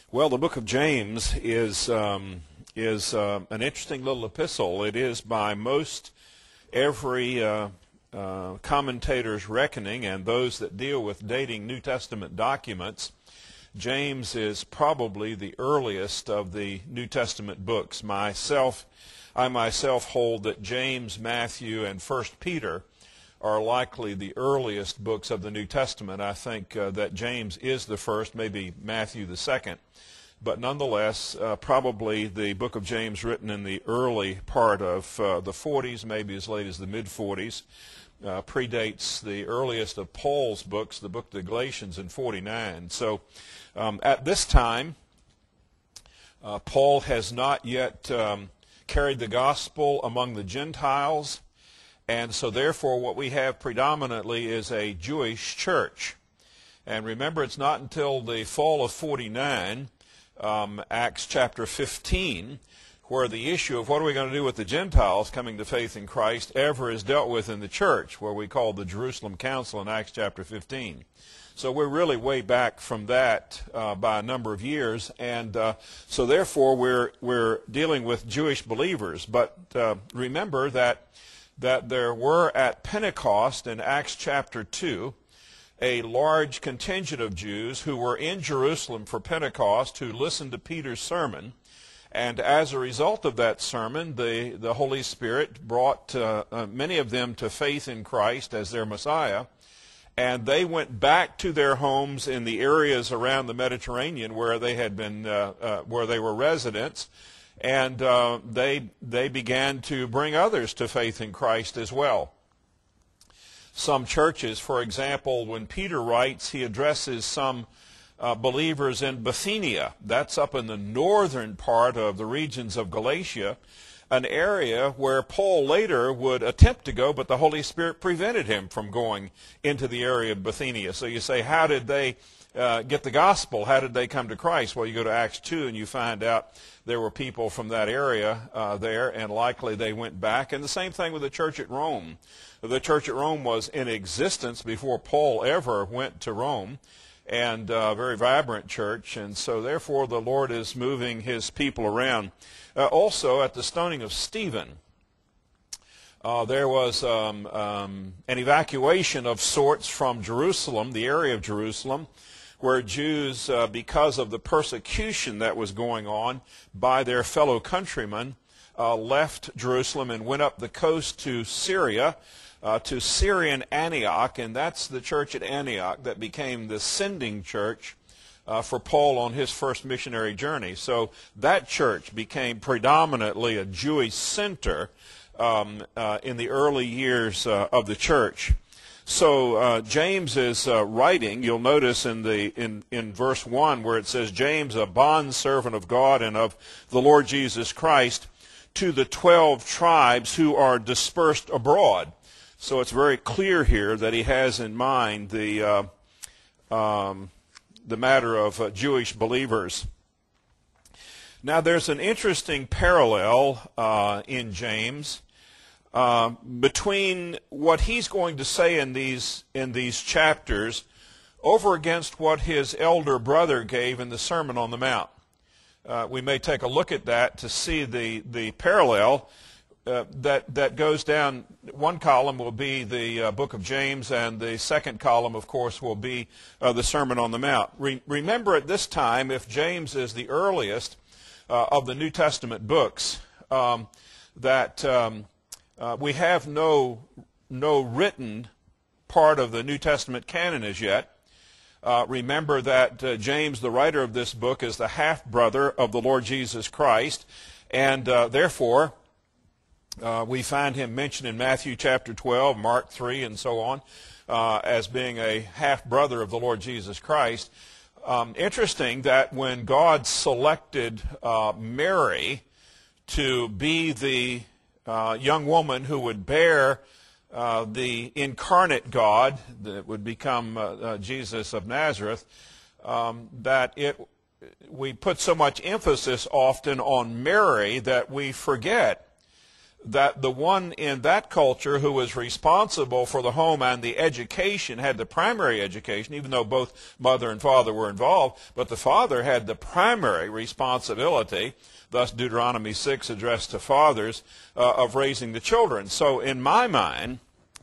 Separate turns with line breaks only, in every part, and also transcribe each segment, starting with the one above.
Well, the book of James is an interesting little epistle. It is by most every commentator's reckoning and those that deal with dating New Testament documents. James is probably the earliest of the New Testament books. I myself hold that James, Matthew, and 1 Peter are likely the earliest books of the New Testament. I think that James is the first, maybe Matthew the second. But nonetheless, probably the book of James written in the early part of the 40s, maybe as late as the mid-40s, predates the earliest of Paul's books, the book of the Galatians, in 49. So at this time, Paul has not yet carried the gospel among the Gentiles, and so therefore what we have predominantly is a Jewish church. And remember, it's not until the fall of 49, Acts chapter 15, where the issue of what are we going to do with the Gentiles coming to faith in Christ ever is dealt with in the church, where we call the Jerusalem Council in Acts chapter 15. So we're really way back from that by a number of years, and so therefore we're dealing with Jewish believers. But remember that there were at Pentecost in Acts chapter 2 a large contingent of Jews who were in Jerusalem for Pentecost who listened to Peter's sermon. And as a result of that sermon, the Holy Spirit brought many of them to faith in Christ as their Messiah. And they went back to their homes in the areas around the Mediterranean where they had been, where they were residents. And they began to bring others to faith in Christ as well. Some churches, for example, when Peter writes, he addresses some believers in Bithynia. That's up in the northern part of the regions of Galatia, an area where Paul later would attempt to go, but the Holy Spirit prevented him from going into the area of Bithynia. So you say, how did they get the gospel? How did they come to Christ? Well, you go to Acts 2 and you find out there were people from that area there, and likely they went back. And the same thing with the church at Rome. The church at Rome was in existence before Paul ever went to Rome, and a very vibrant church, and so therefore the Lord is moving his people around. Also, at the stoning of Stephen, there was an evacuation of sorts from Jerusalem, the area of Jerusalem, where Jews, because of the persecution that was going on by their fellow countrymen, left Jerusalem and went up the coast to Syria, to Syrian Antioch, and that's the church at Antioch that became the sending church for Paul on his first missionary journey. So that church became predominantly a Jewish center in the early years of the church. So James is writing. You'll notice in verse 1 where it says, James, a bondservant of God and of the Lord Jesus Christ, to the 12 tribes who are dispersed abroad. So it's very clear here that he has in mind the matter of Jewish believers. Now there's an interesting parallel in James between what he's going to say in these chapters over against what his elder brother gave in the Sermon on the Mount. We may take a look at that to see the parallel. That goes down. One column will be the book of James, and the second column, of course, will be the Sermon on the Mount. Remember at this time, if James is the earliest of the New Testament books, that we have no written part of the New Testament canon as yet. Remember that James, the writer of this book, is the half-brother of the Lord Jesus Christ, and therefore we find him mentioned in Matthew chapter 12, Mark 3, and so on, as being a half-brother of the Lord Jesus Christ. Interesting that when God selected Mary to be the young woman who would bear the incarnate God that would become Jesus of Nazareth, we put so much emphasis often on Mary that we forget that the one in that culture who was responsible for the home and the education had the primary education, even though both mother and father were involved, but the father had the primary responsibility, thus Deuteronomy 6 addressed to fathers, of raising the children. So in my mind,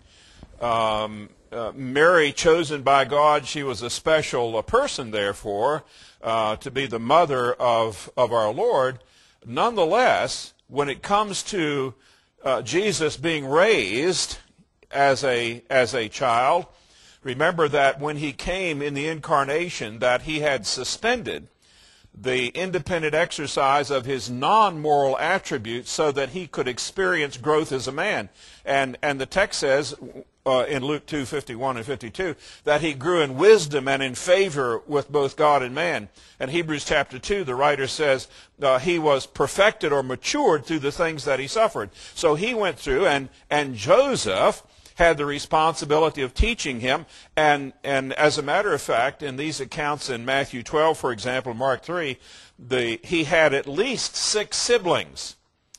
Mary, chosen by God, she was a special person, therefore, to be the mother of our Lord. Nonetheless, when it comes to Jesus being raised as a child, remember that when he came in the incarnation, that he had suspended the independent exercise of his non-moral attributes so that he could experience growth as a man. And the text says in Luke 2:51 and 52 that he grew in wisdom and in favor with both God and man. And Hebrews chapter 2, the writer says he was perfected or matured through the things that he suffered. So he went through, and Joseph had the responsibility of teaching him. And as a matter of fact, in these accounts in Matthew 12, for example, Mark 3, he had at least 6 siblings.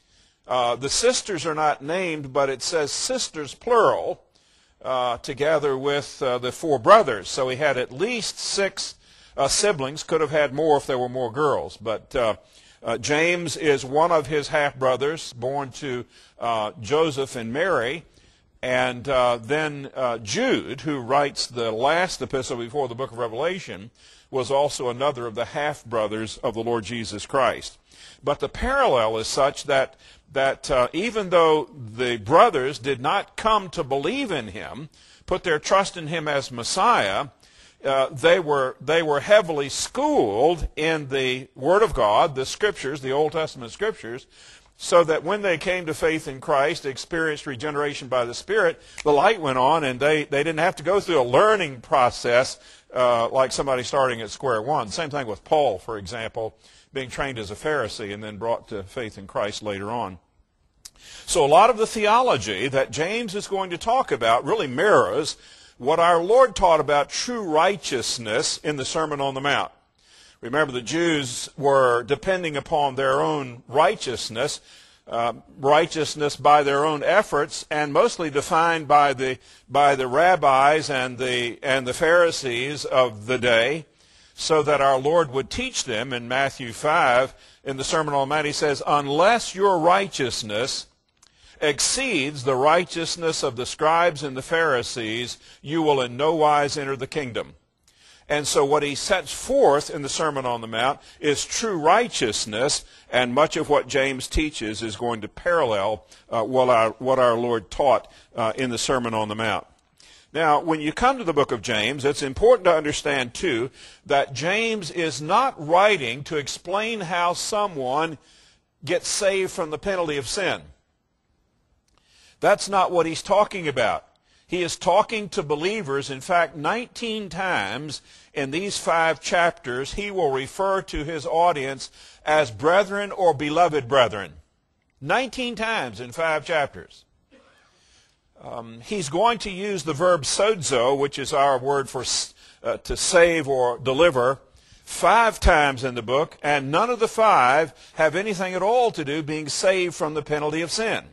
The sisters are not named, but it says sisters plural, together with the 4 brothers. So he had at least 6 siblings. Could have had more if there were more girls. But James is one of his half-brothers, born to Joseph and Mary. And then Jude, who writes the last epistle before the book of Revelation, was also another of the half-brothers of the Lord Jesus Christ. But the parallel is such that even though the brothers did not come to believe in him, put their trust in him as Messiah, they were heavily schooled in the Word of God, the Scriptures, the Old Testament Scriptures, so that when they came to faith in Christ, experienced regeneration by the Spirit, the light went on, and they didn't have to go through a learning process like somebody starting at square one. Same thing with Paul, for example, being trained as a Pharisee and then brought to faith in Christ later on. So a lot of the theology that James is going to talk about really mirrors what our Lord taught about true righteousness in the Sermon on the Mount. Remember, the Jews were depending upon their own righteousness, righteousness by their own efforts, and mostly defined by the rabbis and the Pharisees of the day, so that our Lord would teach them. In Matthew 5, in the Sermon on the Mount, he says, "Unless your righteousness exceeds the righteousness of the scribes and the Pharisees, you will in no wise enter the kingdom." And so what he sets forth in the Sermon on the Mount is true righteousness, and much of what James teaches is going to parallel what our Lord taught in the Sermon on the Mount. Now, when you come to the book of James, it's important to understand, too, that James is not writing to explain how someone gets saved from the penalty of sin. That's not what he's talking about. He is talking to believers. In fact, 19 times in these 5 chapters, he will refer to his audience as brethren or beloved brethren. 19 times in 5 chapters. He's going to use the verb sozo, which is our word for to save or deliver, 5 times in the book, and none of the 5 have anything at all to do being saved from the penalty of sin.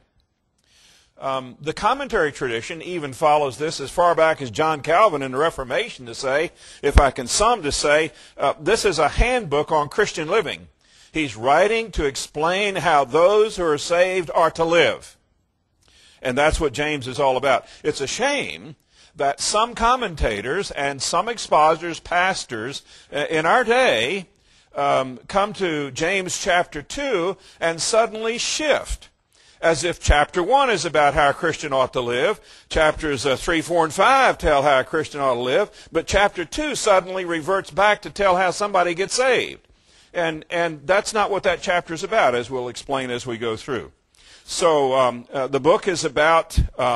The commentary tradition even follows this as far back as John Calvin in the Reformation to say, if I can sum to say, this is a handbook on Christian living. He's writing to explain how those who are saved are to live. And that's what James is all about. It's a shame that some commentators and some expositors, pastors in our day come to James chapter 2 and suddenly shift, as if chapter 1 is about how a Christian ought to live, chapters 3, 4, and 5 tell how a Christian ought to live, but chapter 2 suddenly reverts back to tell how somebody gets saved. And that's not what that chapter is about, as we'll explain as we go through. So the book is about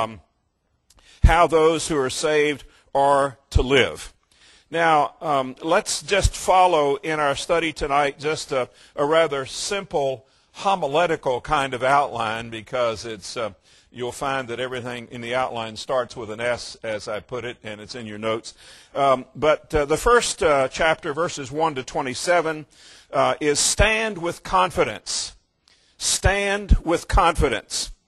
how those who are saved are to live. Now, let's just follow in our study tonight just a rather simple homiletical kind of outline, because it's you'll find that everything in the outline starts with an S, as I put it, and it's in your notes. But the first chapter, verses 1 to 27, is stand with confidence. Stand with confidence.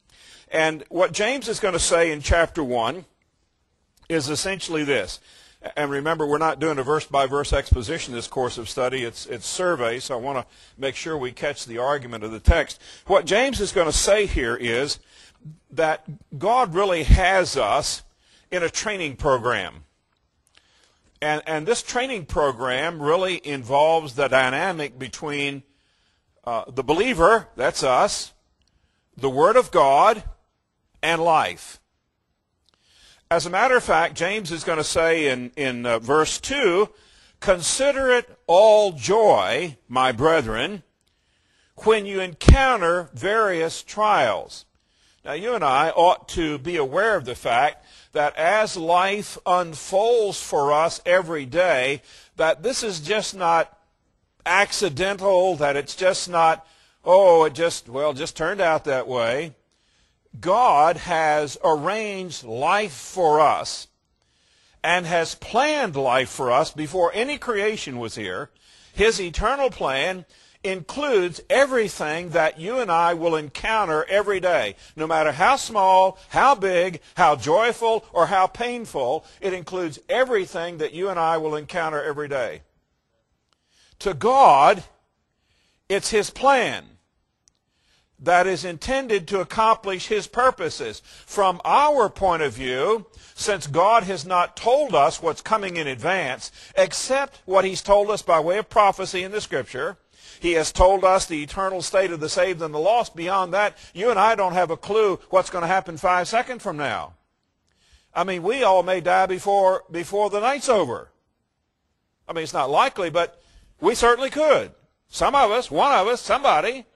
And what James is going to say in chapter 1 is essentially this. And remember, we're not doing a verse-by-verse exposition this course of study. It's survey, so I want to make sure we catch the argument of the text. What James is going to say here is that God really has us in a training program. And this training program really involves the dynamic between the believer, that's us, the Word of God, and life. As a matter of fact, James is going to say in verse 2, "Consider it all joy, my brethren, when you encounter various trials." Now, you and I ought to be aware of the fact that as life unfolds for us every day, that this is just not accidental, that it's just not, it just turned out that way. God has arranged life for us and has planned life for us before any creation was here. His eternal plan includes everything that you and I will encounter every day. No matter how small, how big, how joyful, or how painful, it includes everything that you and I will encounter every day. To God, it's His plan that is intended to accomplish His purposes. From our point of view, since God has not told us what's coming in advance, except what He's told us by way of prophecy in the Scripture, He has told us the eternal state of the saved and the lost. Beyond that, you and I don't have a clue what's going to happen 5 seconds from now. I mean, we all may die before the night's over. I mean, it's not likely, but we certainly could. Some of us, one of us, somebody.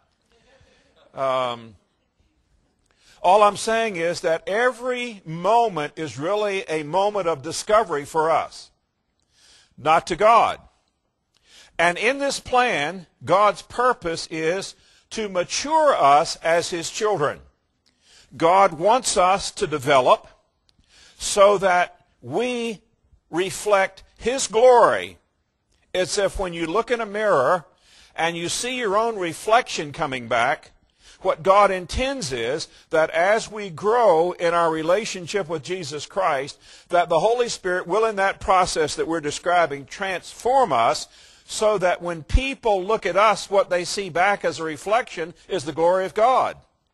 All I'm saying is that every moment is really a moment of discovery for us, not to God. And in this plan, God's purpose is to mature us as His children. God wants us to develop so that we reflect His glory. It's if when you look in a mirror and you see your own reflection coming back, what God intends is that as we grow in our relationship with Jesus Christ, that the Holy Spirit will, in that process that we're describing, transform us so that when people look at us, what they see back as a reflection is the glory of God.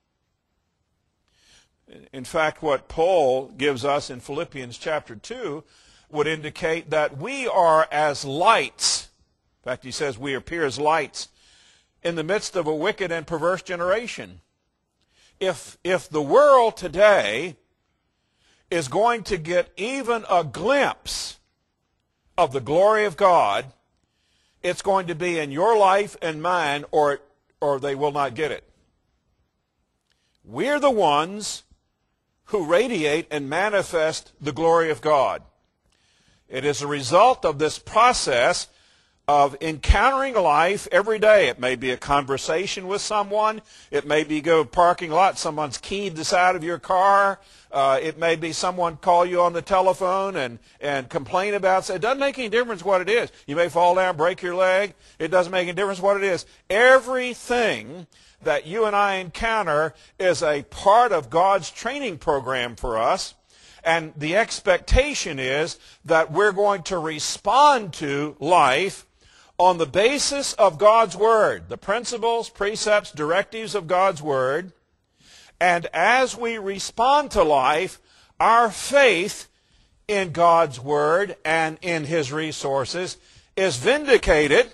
In fact, what Paul gives us in Philippians chapter 2 would indicate that we are as lights. In fact, he says we appear as lights in the midst of a wicked and perverse generation. If the world today is going to get even a glimpse of the glory of God, it's going to be in your life and mine, or they will not get it. We're the ones who radiate and manifest the glory of God. It is a result of this process of encountering life every day. It may be a conversation with someone. It may be go to a parking lot, someone's keyed the side of your car. It may be someone call you on the telephone and complain about it. It doesn't make any difference what it is. You may fall down, break your leg. It doesn't make any difference what it is. Everything that you and I encounter is a part of God's training program for us. And the expectation is that we're going to respond to life on the basis of God's Word, the principles, precepts, directives of God's Word. And as we respond to life, our faith in God's Word and in His resources is vindicated.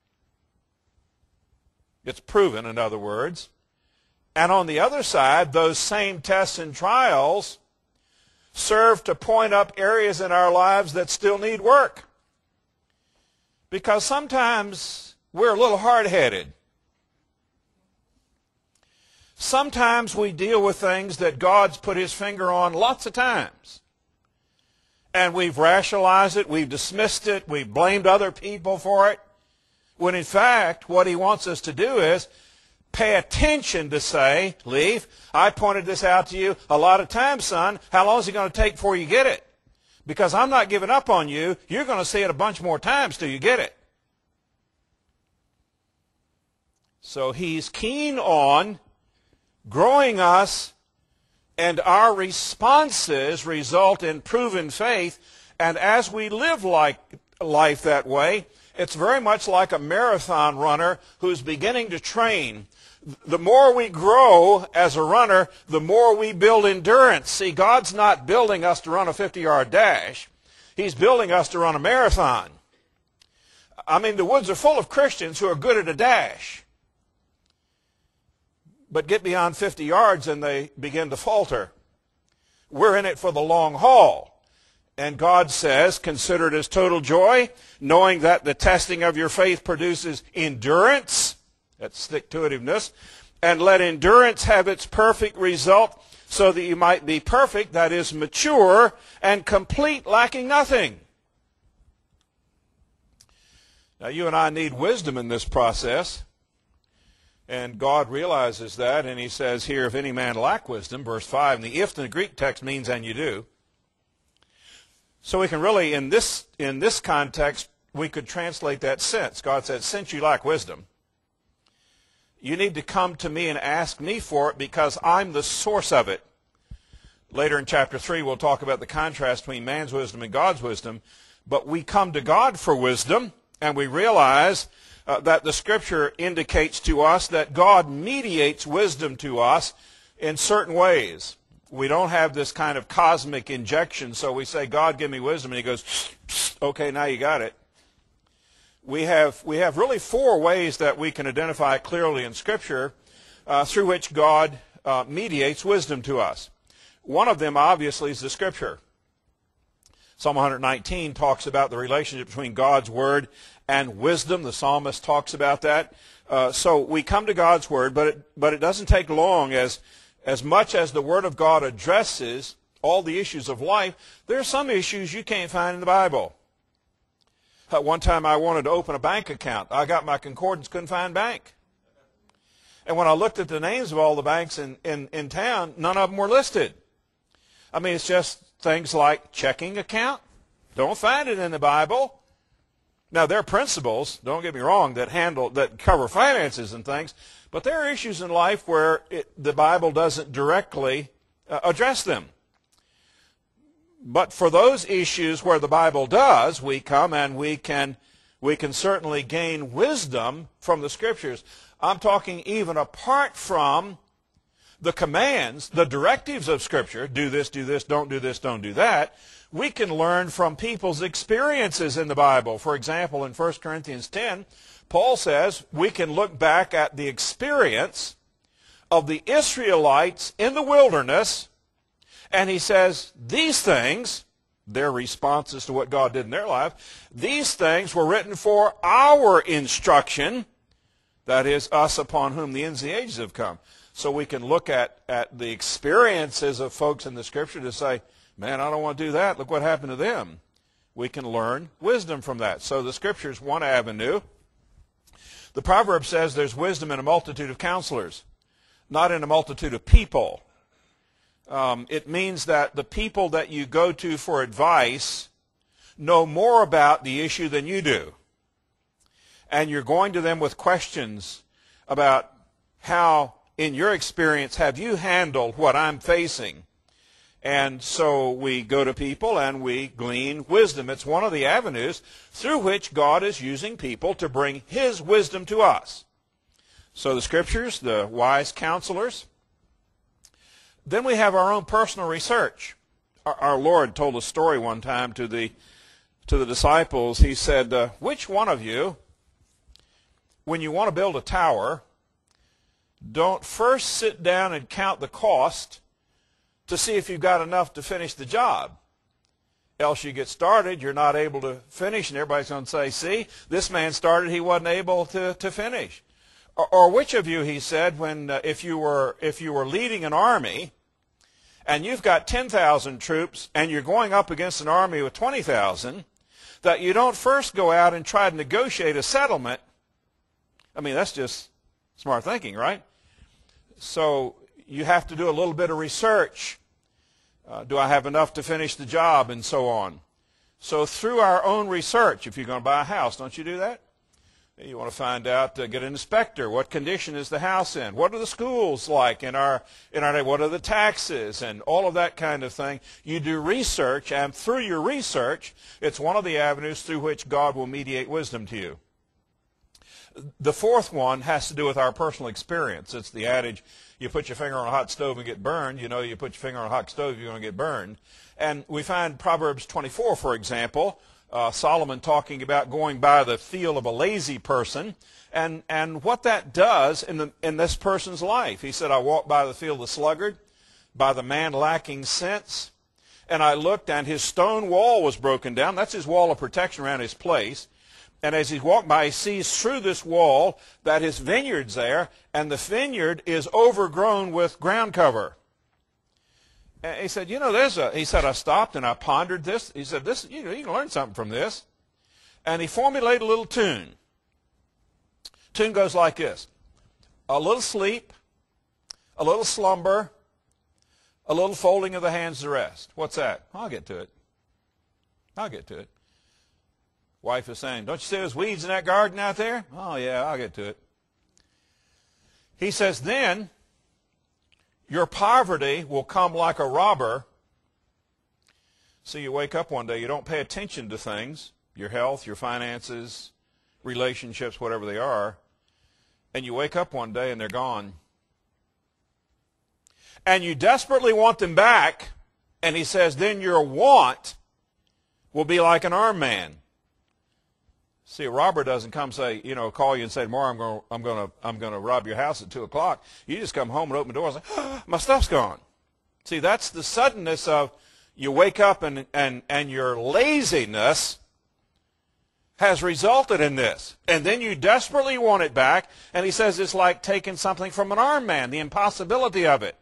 It's proven, in other words. And on the other side, those same tests and trials serve to point up areas in our lives that still need work. Because sometimes we're a little hard-headed. Sometimes we deal with things that God's put His finger on lots of times. And we've rationalized it, we've dismissed it, we've blamed other people for it. When in fact, what He wants us to do is pay attention to say, Leaf, I pointed this out to you a lot of times, son. How long is it going to take before you get it? Because I'm not giving up on you. You're going to see it a bunch more times till you get it. So He's keen on growing us And our responses result in proven faith. And as we live life that way, it's very much like a marathon runner who's beginning to train. The more we grow as a runner, the more we build endurance. See, God's not building us to run a 50-yard dash. He's building us to run a marathon. I mean, the woods are full of Christians who are good at a dash, but get beyond 50 yards and they begin to falter. We're in it for the long haul. And God says, consider it as total joy, knowing that the testing of your faith produces endurance, that's stick-to-itiveness, and let endurance have its perfect result, so that you might be perfect, that is, mature and complete, lacking nothing. Now, you and I need wisdom in this process. And God realizes that, and he says here, if any man lack wisdom, verse 5, and the if in the Greek text means and you do. So we can really, in this context, we could translate that since. God said, since you lack wisdom, you need to come to me and ask me for it because I'm the source of it. Later in chapter 3, we'll talk about the contrast between man's wisdom and God's wisdom. But we come to God for wisdom, and we realize that the Scripture indicates to us that God mediates wisdom to us in certain ways. We don't have this kind of cosmic injection, so we say, God, give me wisdom, and he goes, okay, now you got it. We have really four ways that we can identify clearly in Scripture through which God mediates wisdom to us. One of them, obviously, is the Scripture. Psalm 119 talks about the relationship between God's Word and wisdom. The psalmist talks about that. So we come to God's Word, but it doesn't take long. As much as the Word of God addresses all the issues of life, there are some issues you can't find in the Bible. One time I wanted to open a bank account. I got my concordance, couldn't find bank. And when I looked at the names of all the banks in town, none of them were listed. I mean, it's just things like checking account. Don't find it in the Bible. Now, there are principles, don't get me wrong, that cover finances and things, but there are issues in life where the Bible doesn't directly address them. But for those issues where the Bible does, we come and we can certainly gain wisdom from the Scriptures. I'm talking even apart from the commands, the directives of Scripture, do this, don't do this, don't do that. We can learn from people's experiences in the Bible. For example, in 1 Corinthians 10, Paul says we can look back at the experience of the Israelites in the wilderness, and he says these things, their responses to what God did in their life, these things were written for our instruction, that is, us upon whom the ends of the ages have come. So we can look at the experiences of folks in the Scripture to say, man, I don't want to do that. Look what happened to them. We can learn wisdom from that. So the Scripture is one avenue. The proverb says there's wisdom in a multitude of counselors, not in a multitude of people. It means that the people that you go to for advice know more about the issue than you do. And you're going to them with questions about how, in your experience, have you handled what I'm facing? And so we go to people and we glean wisdom. It's one of the avenues through which God is using people to bring His wisdom to us. So the Scriptures, the wise counselors. Then we have our own personal research. Our Lord told a story one time to the disciples. He said, which one of you, when you want to build a tower, don't first sit down and count the cost to see if you've got enough to finish the job? Else you get started, you're not able to finish, and everybody's going to say, see, this man started, he wasn't able to finish. Or which of you, he said, when if you were leading an army, and you've got 10,000 troops, and you're going up against an army with 20,000, that you don't first go out and try to negotiate a settlement? I mean, that's just smart thinking, right? So you have to do a little bit of research. Do I have enough to finish the job, and so on. So through our own research, if you're going to buy a house, don't you do that? You want to find out, get an inspector. What condition is the house in? What are the schools like in our day? What are the taxes? And all of that kind of thing. You do research, and through your research, it's one of the avenues through which God will mediate wisdom to you. The fourth one has to do with our personal experience. It's the adage, you put your finger on a hot stove and get burned. You know, you put your finger on a hot stove, you're going to get burned. And we find Proverbs 24, for example, Solomon talking about going by the field of a lazy person and what that does in this person's life. He said, I walked by the field of the sluggard, by the man lacking sense, and I looked, and his stone wall was broken down. That's his wall of protection around his place. And as he's walked by, he sees through this wall that his vineyard's there, and the vineyard is overgrown with ground cover. And he said, you know, he said, I stopped and I pondered this. He said, this, you can learn something from this. And he formulated a little tune. Tune goes like this. A little sleep, a little slumber, a little folding of the hands to rest. What's that? I'll get to it. I'll get to it. Wife is saying, don't you see those weeds in that garden out there? Oh, yeah, I'll get to it. He says, then your poverty will come like a robber. So you wake up one day, you don't pay attention to things, your health, your finances, relationships, whatever they are, and you wake up one day and they're gone. And you desperately want them back, and he says, then your want will be like an armed man. See, a robber doesn't come say, call you and say, tomorrow I'm going to rob your house at 2:00. You just come home and open the door and say, oh, my stuff's gone. See, that's the suddenness of you wake up and your laziness has resulted in this. And then you desperately want it back. And he says it's like taking something from an armed man, the impossibility of it.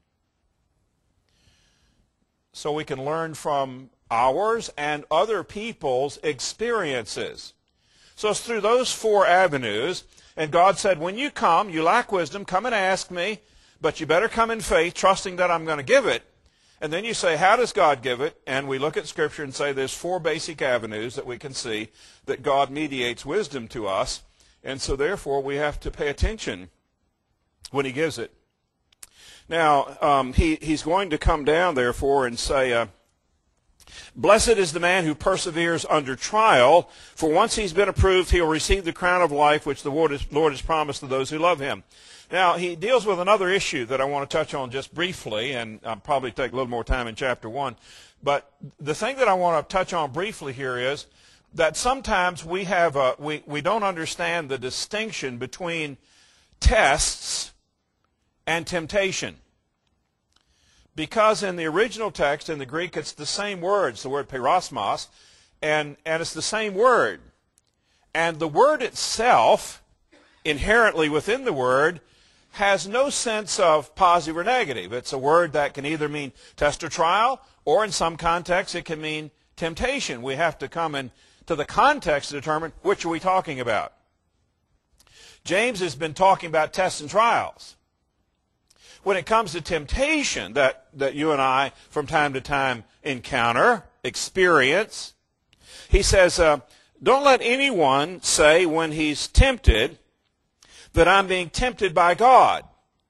So we can learn from ours and other people's experiences. So it's through those four avenues. And God said, when you come, you lack wisdom, come and ask me, but you better come in faith, trusting that I'm going to give it. And then you say, how does God give it? And we look at Scripture and say there's four basic avenues that we can see that God mediates wisdom to us. And so therefore we have to pay attention when he gives it. Now, he's going to come down, therefore, and say, blessed is the man who perseveres under trial, for once he's been approved, he'll receive the crown of life which the Lord has promised to those who love him. Now, he deals with another issue that I want to touch on just briefly, and I'll probably take a little more time in chapter 1. But the thing that I want to touch on briefly here is that sometimes we don't understand the distinction between tests and temptation. Because in the original text, in the Greek, it's the same word. It's the word peirasmos, and it's the same word. And the word itself, inherently within the word, has no sense of positive or negative. It's a word that can either mean test or trial, or in some contexts it can mean temptation. We have to come into the context to determine which are we talking about. James has been talking about tests and trials. When it comes to temptation that you and I from time to time encounter, experience, he says, don't let anyone say when he's tempted that I'm being tempted by God.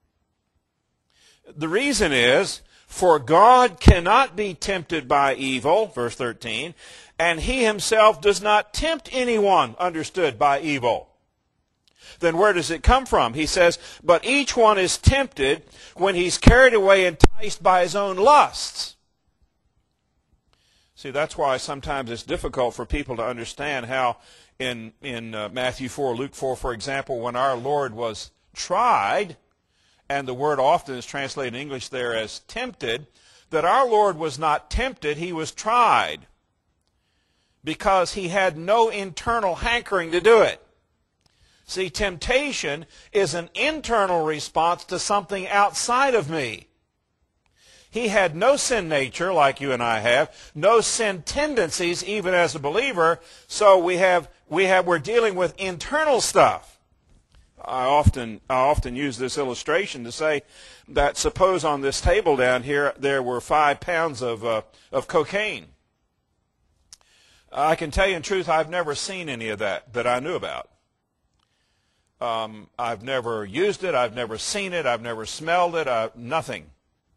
The reason is, for God cannot be tempted by evil, verse 13, and he himself does not tempt anyone, understood, by evil. Then where does it come from? He says, but each one is tempted when he's carried away, enticed by his own lusts. See, that's why sometimes it's difficult for people to understand how in Matthew 4, Luke 4, for example, when our Lord was tried, and the word often is translated in English there as tempted, that our Lord was not tempted, he was tried, because he had no internal hankering to do it. See, temptation is an internal response to something outside of me. He had no sin nature like you and I have, no sin tendencies even as a believer, so we're dealing with internal stuff. I often use this illustration to say that suppose on this table down here there were 5 pounds of cocaine. I can tell you in truth I've never seen any of that I knew about. I've never used it. I've never seen it. I've never smelled it. Nothing.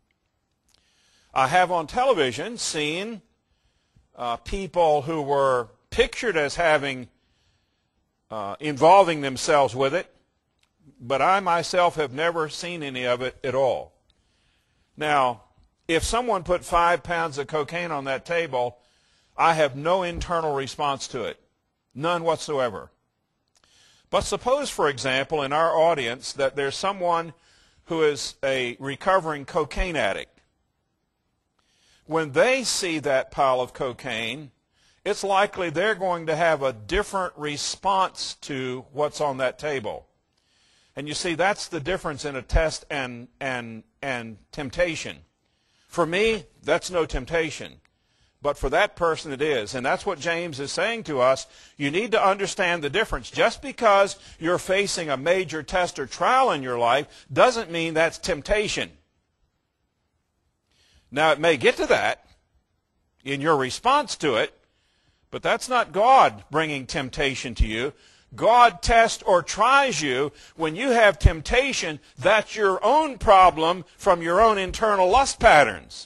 I have on television seen people who were pictured as having involving themselves with it, but I myself have never seen any of it at all. Now, if someone put 5 pounds of cocaine on that table, I have no internal response to it. None whatsoever. But suppose, for example, in our audience that there's someone who is a recovering cocaine addict. When they see that pile of cocaine, it's likely they're going to have a different response to what's on that table. And you see, that's the difference in a test and temptation. For me, that's no temptation. But for that person it is. And that's what James is saying to us. You need to understand the difference. Just because you're facing a major test or trial in your life doesn't mean that's temptation. Now, it may get to that in your response to it, but that's not God bringing temptation to you. God tests or tries you when you have temptation. That's your own problem from your own internal lust patterns.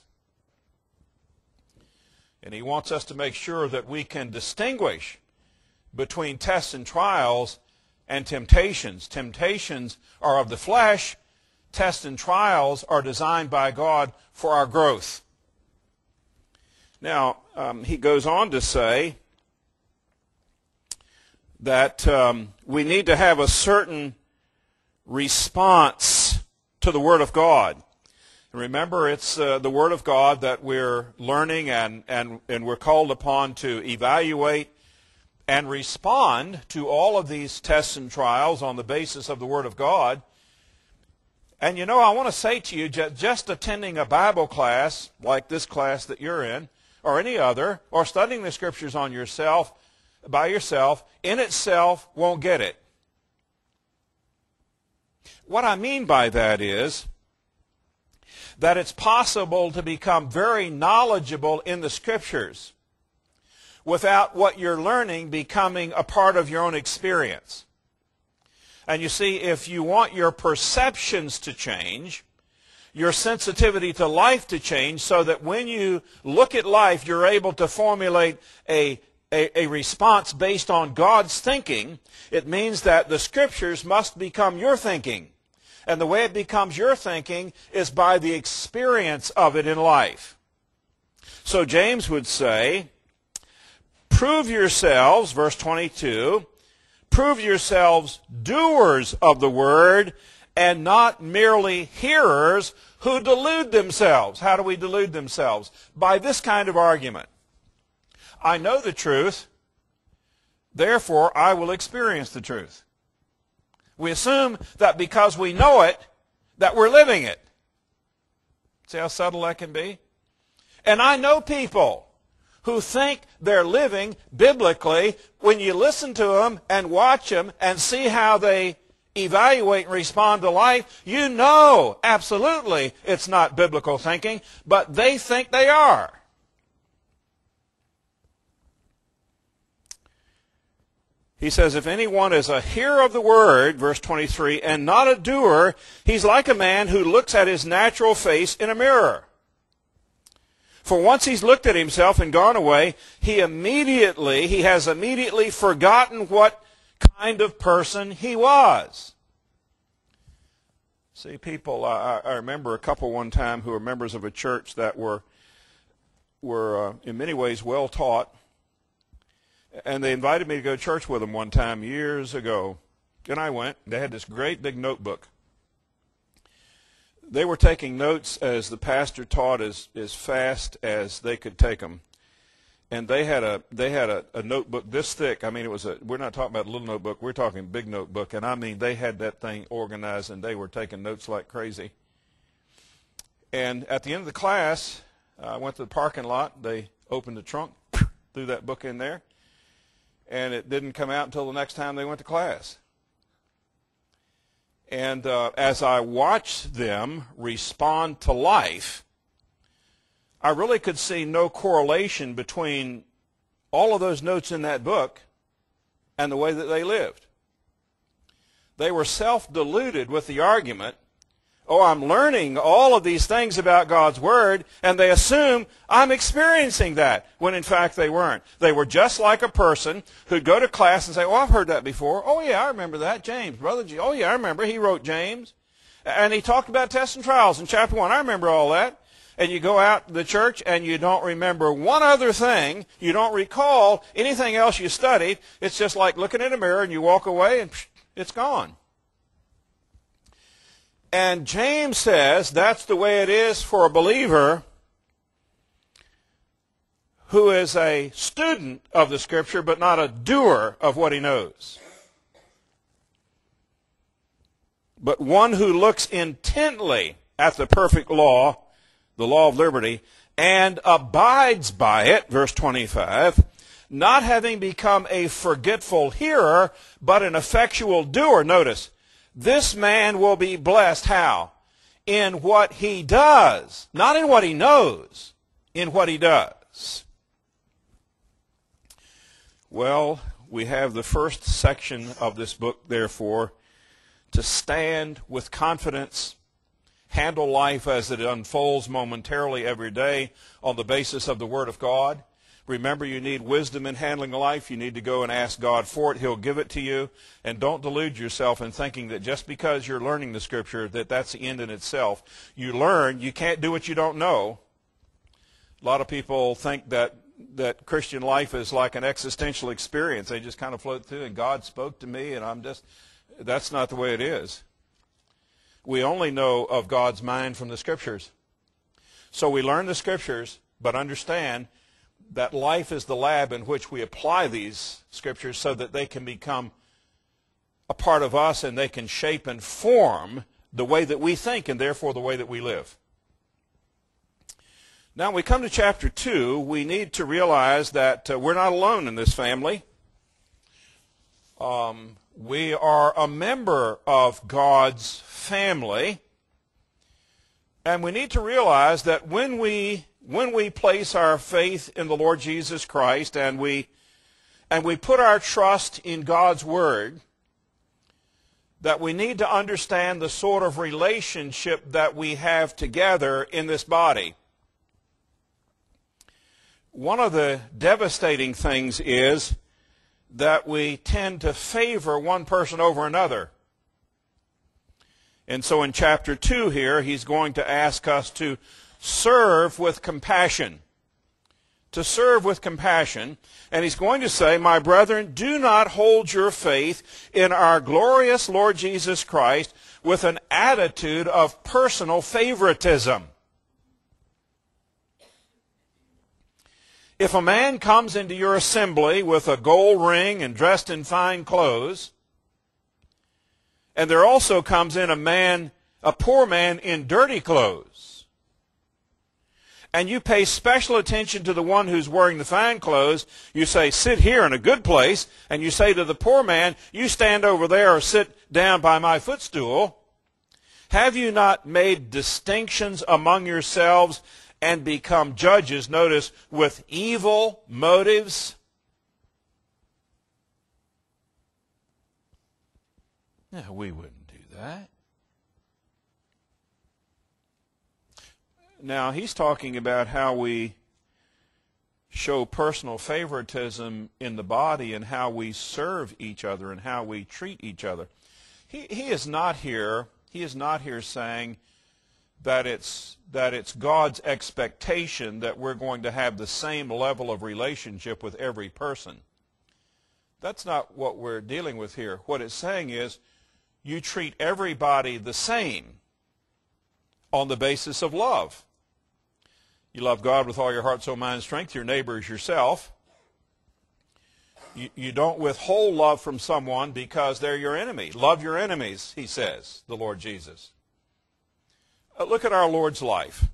And he wants us to make sure that we can distinguish between tests and trials and temptations. Temptations are of the flesh. Tests and trials are designed by God for our growth. Now, he goes on to say that we need to have a certain response to the Word of God. Remember, it's the Word of God that we're learning and we're called upon to evaluate and respond to all of these tests and trials on the basis of the Word of God. And you know, I want to say to you, just attending a Bible class like this class that you're in, or any other, or studying the Scriptures on yourself, by yourself, in itself won't get it. What I mean by that is that it's possible to become very knowledgeable in the Scriptures without what you're learning becoming a part of your own experience. And you see, if you want your perceptions to change, your sensitivity to life to change, so that when you look at life, you're able to formulate a response based on God's thinking, it means that the Scriptures must become your thinking. And the way it becomes your thinking is by the experience of it in life. So James would say, prove yourselves, verse 22, prove yourselves doers of the word and not merely hearers who delude themselves. How do we delude themselves? By this kind of argument. I know the truth, therefore I will experience the truth. We assume that because we know it, that we're living it. See how subtle that can be? And I know people who think they're living biblically. When you listen to them and watch them and see how they evaluate and respond to life, you know absolutely it's not biblical thinking, but they think they are. He says, if anyone is a hearer of the word, verse 23, and not a doer, he's like a man who looks at his natural face in a mirror. For once he's looked at himself and gone away, he has immediately forgotten what kind of person he was. See, people, I remember a couple one time who were members of a church that were in many ways well taught. And they invited me to go to church with them one time years ago. And I went. They had this great big notebook. They were taking notes as the pastor taught as fast as they could take them. And they had a notebook this thick. I mean, we're not talking about a little notebook. We're talking big notebook. And I mean, they had that thing organized and they were taking notes like crazy. And at the end of the class, I went to the parking lot. They opened the trunk, threw that book in there. And it didn't come out until the next time they went to class. And as I watched them respond to life, I really could see no correlation between all of those notes in that book and the way that they lived. They were self-deluded with the argument, oh, I'm learning all of these things about God's Word, and they assume I'm experiencing that, when in fact they weren't. They were just like a person who'd go to class and say, oh, I've heard that before. Oh, yeah, I remember that. James, Brother G. Oh, yeah, I remember. He wrote James. And he talked about tests and trials in chapter 1. I remember all that. And you go out to the church and you don't remember one other thing. You don't recall anything else you studied. It's just like looking in a mirror and you walk away and it's gone. And James says that's the way it is for a believer who is a student of the Scripture but not a doer of what he knows. But one who looks intently at the perfect law, the law of liberty, and abides by it, verse 25, not having become a forgetful hearer, but an effectual doer. Notice, this man will be blessed how? In what he does. Not in what he knows, in what he does. Well, we have the first section of this book, therefore, to stand with confidence, handle life as it unfolds momentarily every day on the basis of the Word of God. Remember, you need wisdom in handling life. You need to go and ask God for it. He'll give it to you. And don't delude yourself in thinking that just because you're learning the Scripture, that that's the end in itself. You learn. You can't do what you don't know. A lot of people think that Christian life is like an existential experience. They just kind of float through, and God spoke to me, and that's not the way it is. We only know of God's mind from the Scriptures. So we learn the Scriptures, but understand that life is the lab in which we apply these Scriptures so that they can become a part of us and they can shape and form the way that we think and therefore the way that we live. Now we come to chapter 2. We need to realize that we're not alone in this family. We are a member of God's family, and we need to realize that when we place our faith in the Lord Jesus Christ and we put our trust in God's Word, that we need to understand the sort of relationship that we have together in this body. One of the devastating things is that we tend to favor one person over another. And so in chapter 2 here, he's going to ask us to serve with compassion. To serve with compassion. And he's going to say, my brethren, do not hold your faith in our glorious Lord Jesus Christ with an attitude of personal favoritism. If a man comes into your assembly with a gold ring and dressed in fine clothes, and there also comes in a poor man in dirty clothes, and you pay special attention to the one who's wearing the fine clothes, you say, sit here in a good place, and you say to the poor man, you stand over there or sit down by my footstool, have you not made distinctions among yourselves and become judges, notice, with evil motives? No, we wouldn't do that. Now, he's talking about how we show personal favoritism in the body and how we serve each other and how we treat each other. He is not here saying that it's God's expectation that we're going to have the same level of relationship with every person. That's not what we're dealing with here. What it's saying is you treat everybody the same on the basis of love. You love God with all your heart, soul, mind, and strength. Your neighbor is yourself. You don't withhold love from someone because they're your enemy. Love your enemies, he says, the Lord Jesus. Look at our Lord's life.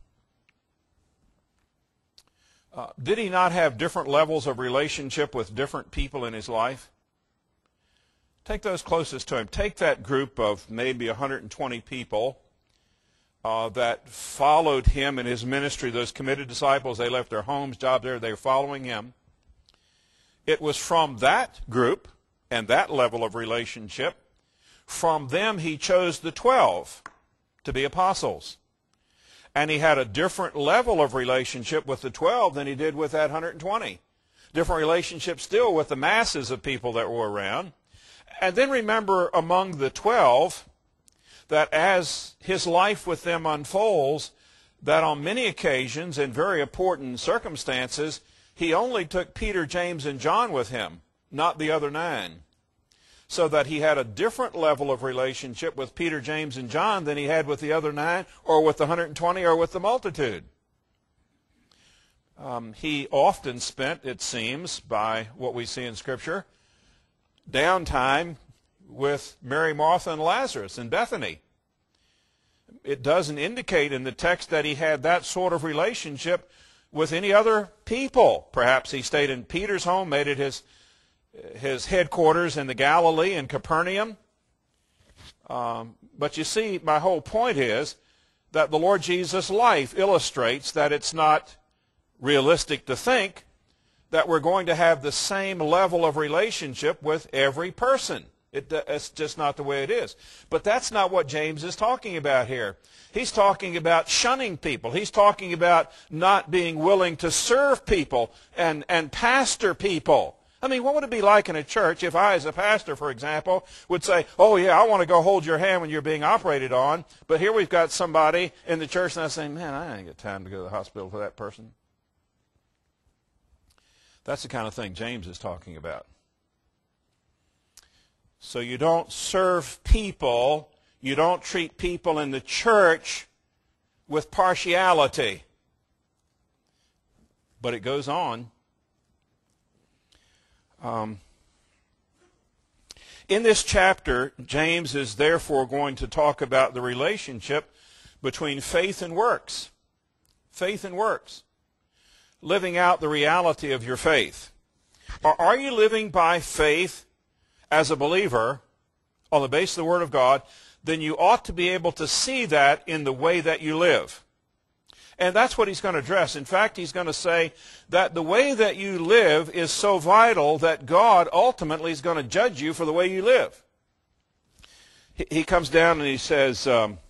Did he not have different levels of relationship with different people in his life? Take those closest to him. Take that group of maybe 120 people that followed him in his ministry, those committed disciples. They left their homes, jobs there. They were following him. It was from that group and that level of relationship, From them he chose the 12 to be apostles. And he had a different level of relationship with the 12 than he did with that 120. Different relationship still with the masses of people that were around. And then remember among the 12 that as his life with them unfolds, that on many occasions in very important circumstances, he only took Peter, James, and John with him, not the other 9. So that he had a different level of relationship with Peter, James, and John than he had with the other 9, or with the 120, or with the multitude. He often spent, it seems, by what we see in Scripture, downtime with Mary, Martha, and Lazarus in Bethany. It doesn't indicate in the text that he had that sort of relationship with any other people. Perhaps he stayed in Peter's home, made it his headquarters in the Galilee, in Capernaum. But you see, my whole point is that the Lord Jesus' life illustrates that it's not realistic to think that we're going to have the same level of relationship with every person. It's just not the way it is. But that's not what James is talking about here. He's talking about shunning people. He's talking about not being willing to serve people and pastor people. I mean, what would it be like in a church if I, as a pastor, for example, would say, oh, yeah, I want to go hold your hand when you're being operated on, but here we've got somebody in the church and I say, man, I ain't got time to go to the hospital for that person. That's the kind of thing James is talking about. So you don't serve people, you don't treat people in the church with partiality. But it goes on. In this chapter, James is therefore going to talk about the relationship between faith and works. Faith and works. Living out the reality of your faith. Are you living by faith as a believer on the basis of the Word of God? Then you ought to be able to see that in the way that you live. And that's what he's going to address. In fact, he's going to say that the way that you live is so vital that God ultimately is going to judge you for the way you live. He comes down and he says,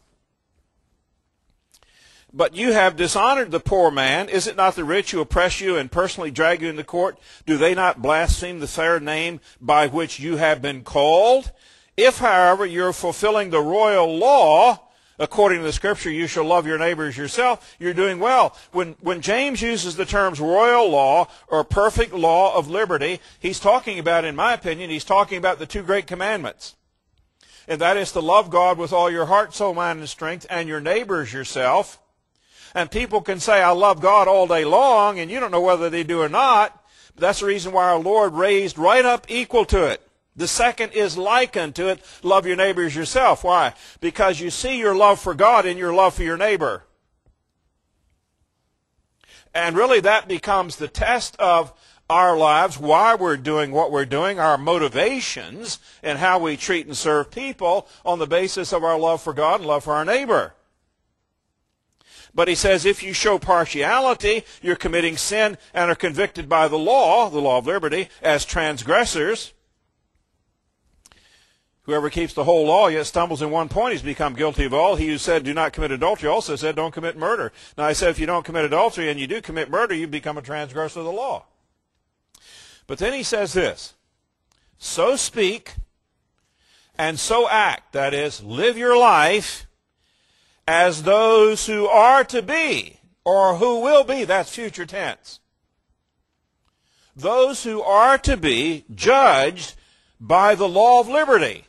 but you have dishonored the poor man. Is it not the rich who oppress you and personally drag you into court? Do they not blaspheme the fair name by which you have been called? If, however, you're fulfilling the royal law, according to the Scripture, you shall love your neighbor as yourself, you're doing well. When James uses the terms royal law or perfect law of liberty, he's talking about, in my opinion, he's talking about the 2 great commandments. And that is to love God with all your heart, soul, mind, and strength, and your neighbor as yourself. And people can say, I love God all day long, and you don't know whether they do or not. But that's the reason why our Lord raised right up equal to it. The second is like unto it, love your neighbor as yourself. Why? Because you see your love for God in your love for your neighbor. And really that becomes the test of our lives, why we're doing what we're doing, our motivations, and how we treat and serve people on the basis of our love for God and love for our neighbor. But he says if you show partiality, you're committing sin and are convicted by the law of liberty, as transgressors. Whoever keeps the whole law yet stumbles in one point, he's become guilty of all. He who said, do not commit adultery, also said, don't commit murder. Now I said, if you don't commit adultery and you do commit murder, you become a transgressor of the law. But then he says this, so speak and so act, that is, live your life as those who are to be, or who will be, that's future tense. Those who are to be judged by the law of liberty.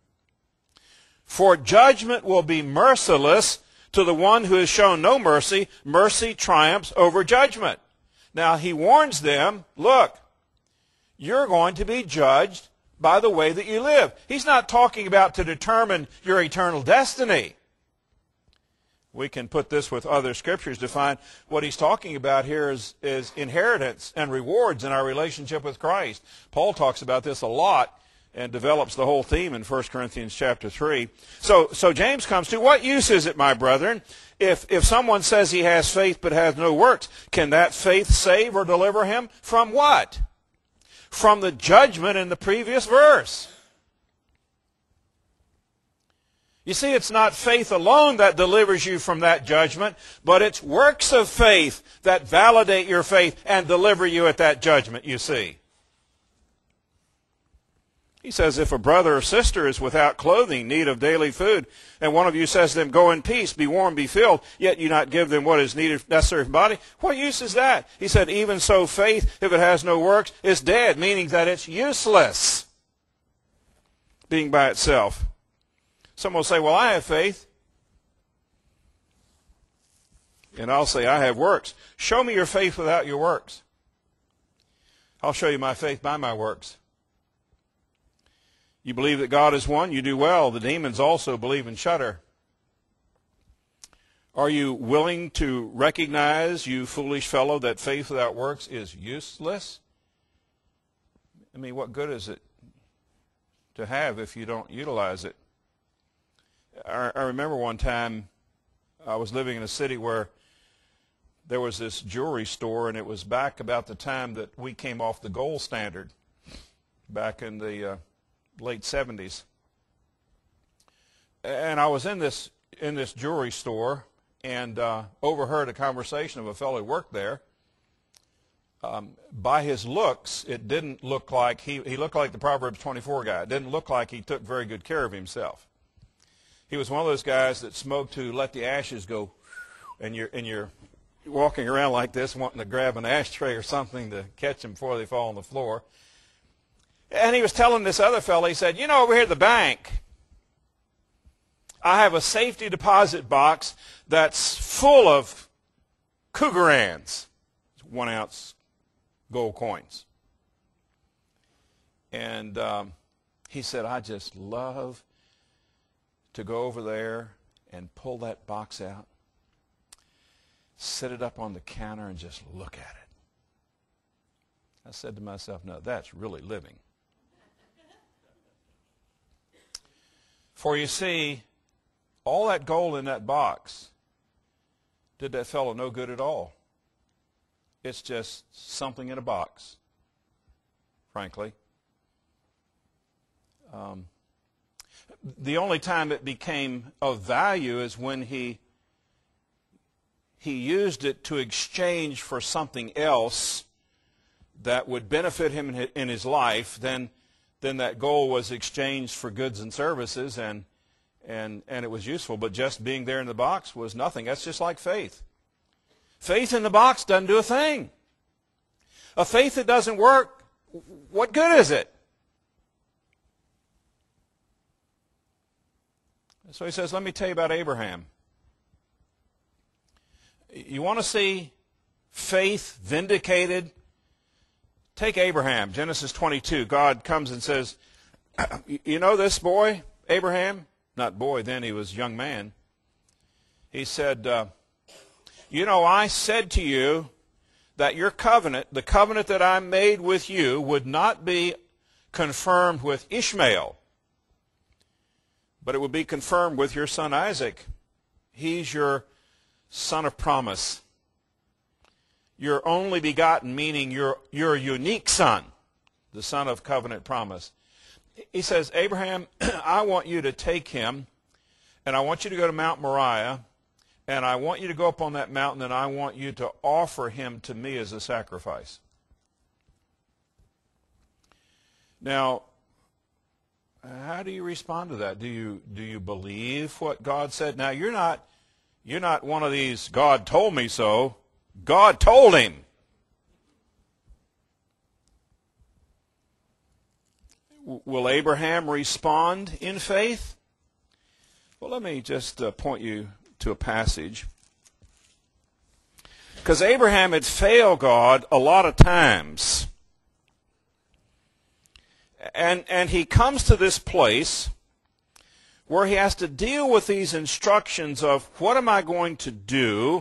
For judgment will be merciless to the one who has shown no mercy. Mercy triumphs over judgment. Now he warns them, look, you're going to be judged by the way that you live. He's not talking about to determine your eternal destiny. We can put this with other scriptures to find what he's talking about here is inheritance and rewards in our relationship with Christ. Paul talks about this a lot and develops the whole theme in 1 Corinthians chapter 3. So James comes to, what use is it, my brethren, if someone says he has faith but has no works? Can that faith save or deliver him from what? From the judgment in the previous verse. You see, it's not faith alone that delivers you from that judgment, but it's works of faith that validate your faith and deliver you at that judgment, you see. He says, if a brother or sister is without clothing, need of daily food, and one of you says to them, go in peace, be warm, be filled, yet you not give them what is needed, necessary for the body, what use is that? He said, even so faith, if it has no works, is dead, meaning that it's useless, being by itself. Some will say, well, I have faith. And I'll say, I have works. Show me your faith without your works. I'll show you my faith by my works. You believe that God is one, you do well. The demons also believe and shudder. Are you willing to recognize, you foolish fellow, that faith without works is useless? I mean, what good is it to have if you don't utilize it? I remember one time I was living in a city where there was this jewelry store, and it was back about the time that we came off the gold standard, back in the late 70s. And I was in this jewelry store and overheard a conversation of a fellow who worked there. By his looks, it didn't look like he looked like the Proverbs 24 guy. It didn't look like he took very good care of himself. He was one of those guys that smoked to let the ashes go, and you're walking around like this wanting to grab an ashtray or something to catch them before they fall on the floor. And he was telling this other fellow, he said, you know, over here at the bank, I have a safety deposit box that's full of Cougarans, 1 ounce gold coins. And he said, I just love to go over there and pull that box out, set it up on the counter, and just look at it. I said to myself, no, that's really living. For you see, all that gold in that box did that fellow no good at all. It's just something in a box, frankly. The only time it became of value is when he used it to exchange for something else that would benefit him in his life. Then that gold was exchanged for goods and services, and it was useful. But just being there in the box was nothing. That's just like faith. Faith in the box doesn't do a thing. A faith that doesn't work, what good is it? So he says, let me tell you about Abraham. You want to see faith vindicated? Take Abraham, Genesis 22. God comes and says, you know this boy, Abraham? Not boy, then he was a young man. He said, you know, I said to you that your covenant, the covenant that I made with you, would not be confirmed with Ishmael, but it would be confirmed with your son Isaac. He's your son of promise. Your only begotten, meaning your unique son, the son of covenant promise. He says, Abraham, I want you to take him, and I want you to go to Mount Moriah, and I want you to go up on that mountain, and I want you to offer him to me as a sacrifice. Now, how do you respond to that? Do you believe what God said? Now, you're not one of these, God told me so. God told him. Will Abraham respond in faith? Well, let me just point you to a passage. Because Abraham had failed God a lot of times. And he comes to this place where he has to deal with these instructions of what am I going to do?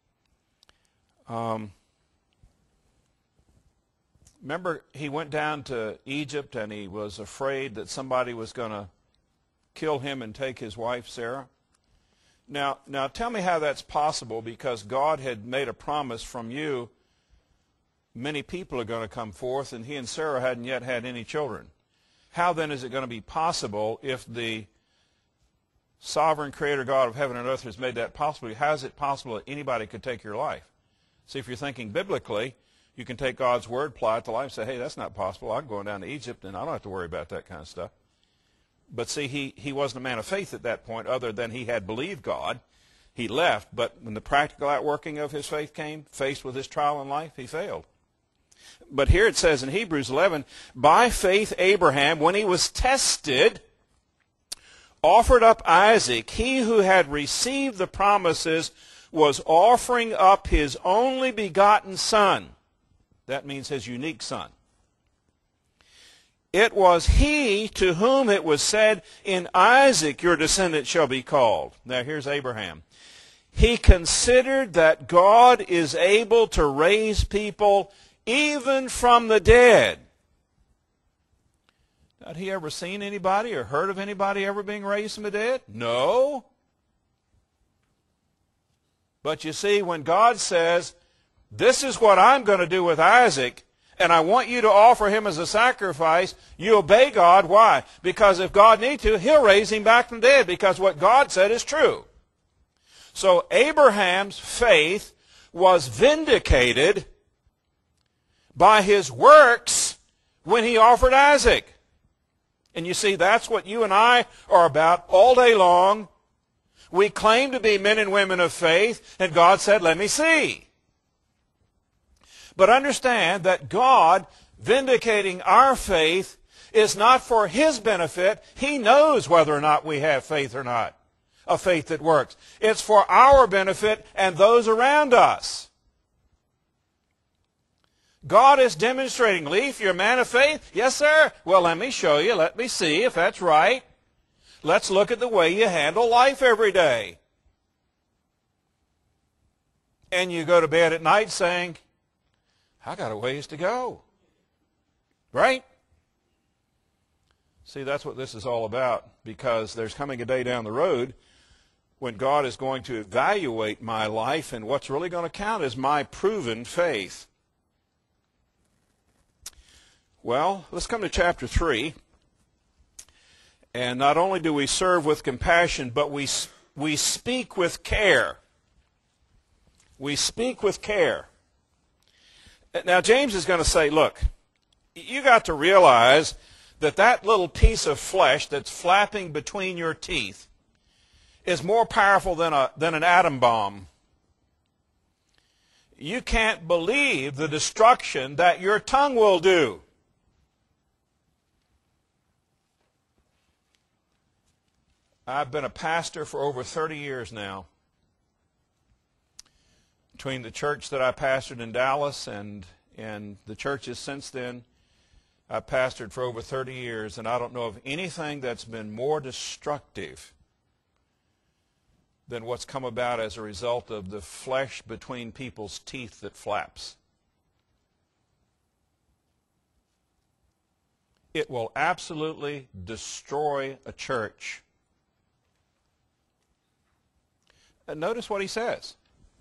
Remember, he went down to Egypt and he was afraid that somebody was going to kill him and take his wife Sarah. Now tell me how that's possible, because God had made a promise from you. Many people are going to come forth, and he and Sarah hadn't yet had any children. How then is it going to be possible if the sovereign creator God of heaven and earth has made that possible, how is it possible that anybody could take your life? See, if you're thinking biblically, you can take God's word, apply it to life, and say, hey, that's not possible. I'm going down to Egypt, and I don't have to worry about that kind of stuff. But see, he wasn't a man of faith at that point, other than he had believed God. He left, but when the practical outworking of his faith came, faced with his trial in life, he failed. But here it says in Hebrews 11, by faith Abraham, when he was tested, offered up Isaac. He who had received the promises was offering up his only begotten son. That means his unique son. It was he to whom it was said, in Isaac your descendant shall be called. Now here's Abraham. He considered that God is able to raise people even from the dead. Had he ever seen anybody or heard of anybody ever being raised from the dead? No. But you see, when God says, this is what I'm going to do with Isaac, and I want you to offer him as a sacrifice, you obey God. Why? Because if God needs to, he'll raise him back from the dead, because what God said is true. So Abraham's faith was vindicated by his works when he offered Isaac. And you see, that's what you and I are about all day long. We claim to be men and women of faith, and God said, let me see. But understand that God vindicating our faith is not for his benefit. He knows whether or not we have faith or not, a faith that works. It's for our benefit and those around us. God is demonstrating, Leaf, you're a man of faith? Yes, sir. Well, let me show you. Let me see if that's right. Let's look at the way you handle life every day. And you go to bed at night saying, I got a ways to go. Right? See, that's what this is all about, because there's coming a day down the road when God is going to evaluate my life, and what's really going to count is my proven faith. Well, let's come to chapter 3. And not only do we serve with compassion, but we speak with care. We speak with care. Now, James is going to say, look, you got to realize that that little piece of flesh that's flapping between your teeth is more powerful than an atom bomb. You can't believe the destruction that your tongue will do. I've been a pastor for over 30 years now. Between the church that I pastored in Dallas and the churches since then, I've pastored for over 30 years, and I don't know of anything that's been more destructive than what's come about as a result of the flesh between people's teeth that flaps. It will absolutely destroy a church. And notice what he says.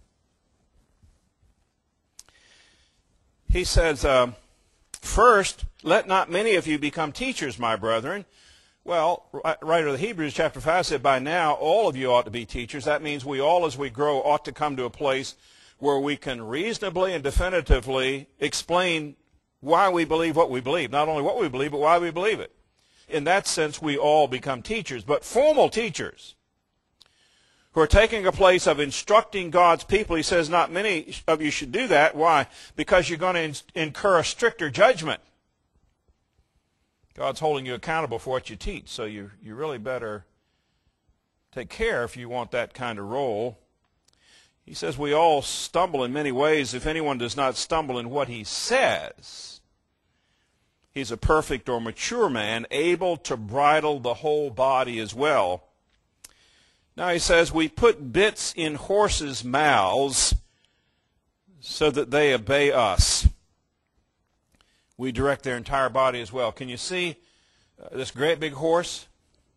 He says, first, let not many of you become teachers, my brethren. Well, writer of the Hebrews chapter 5 said, by now all of you ought to be teachers. That means we all, as we grow, ought to come to a place where we can reasonably and definitively explain why we believe what we believe. Not only what we believe, but why we believe it. In that sense, we all become teachers. But formal teachers who are taking a place of instructing God's people, he says not many of you should do that. Why? Because you're going to incur a stricter judgment. God's holding you accountable for what you teach, so you really better take care if you want that kind of role. He says we all stumble in many ways. If anyone does not stumble in what he says, he's a perfect or mature man, able to bridle the whole body as well. Now he says we put bits in horses' mouths so that they obey us. We direct their entire body as well. Can you see this great big horse?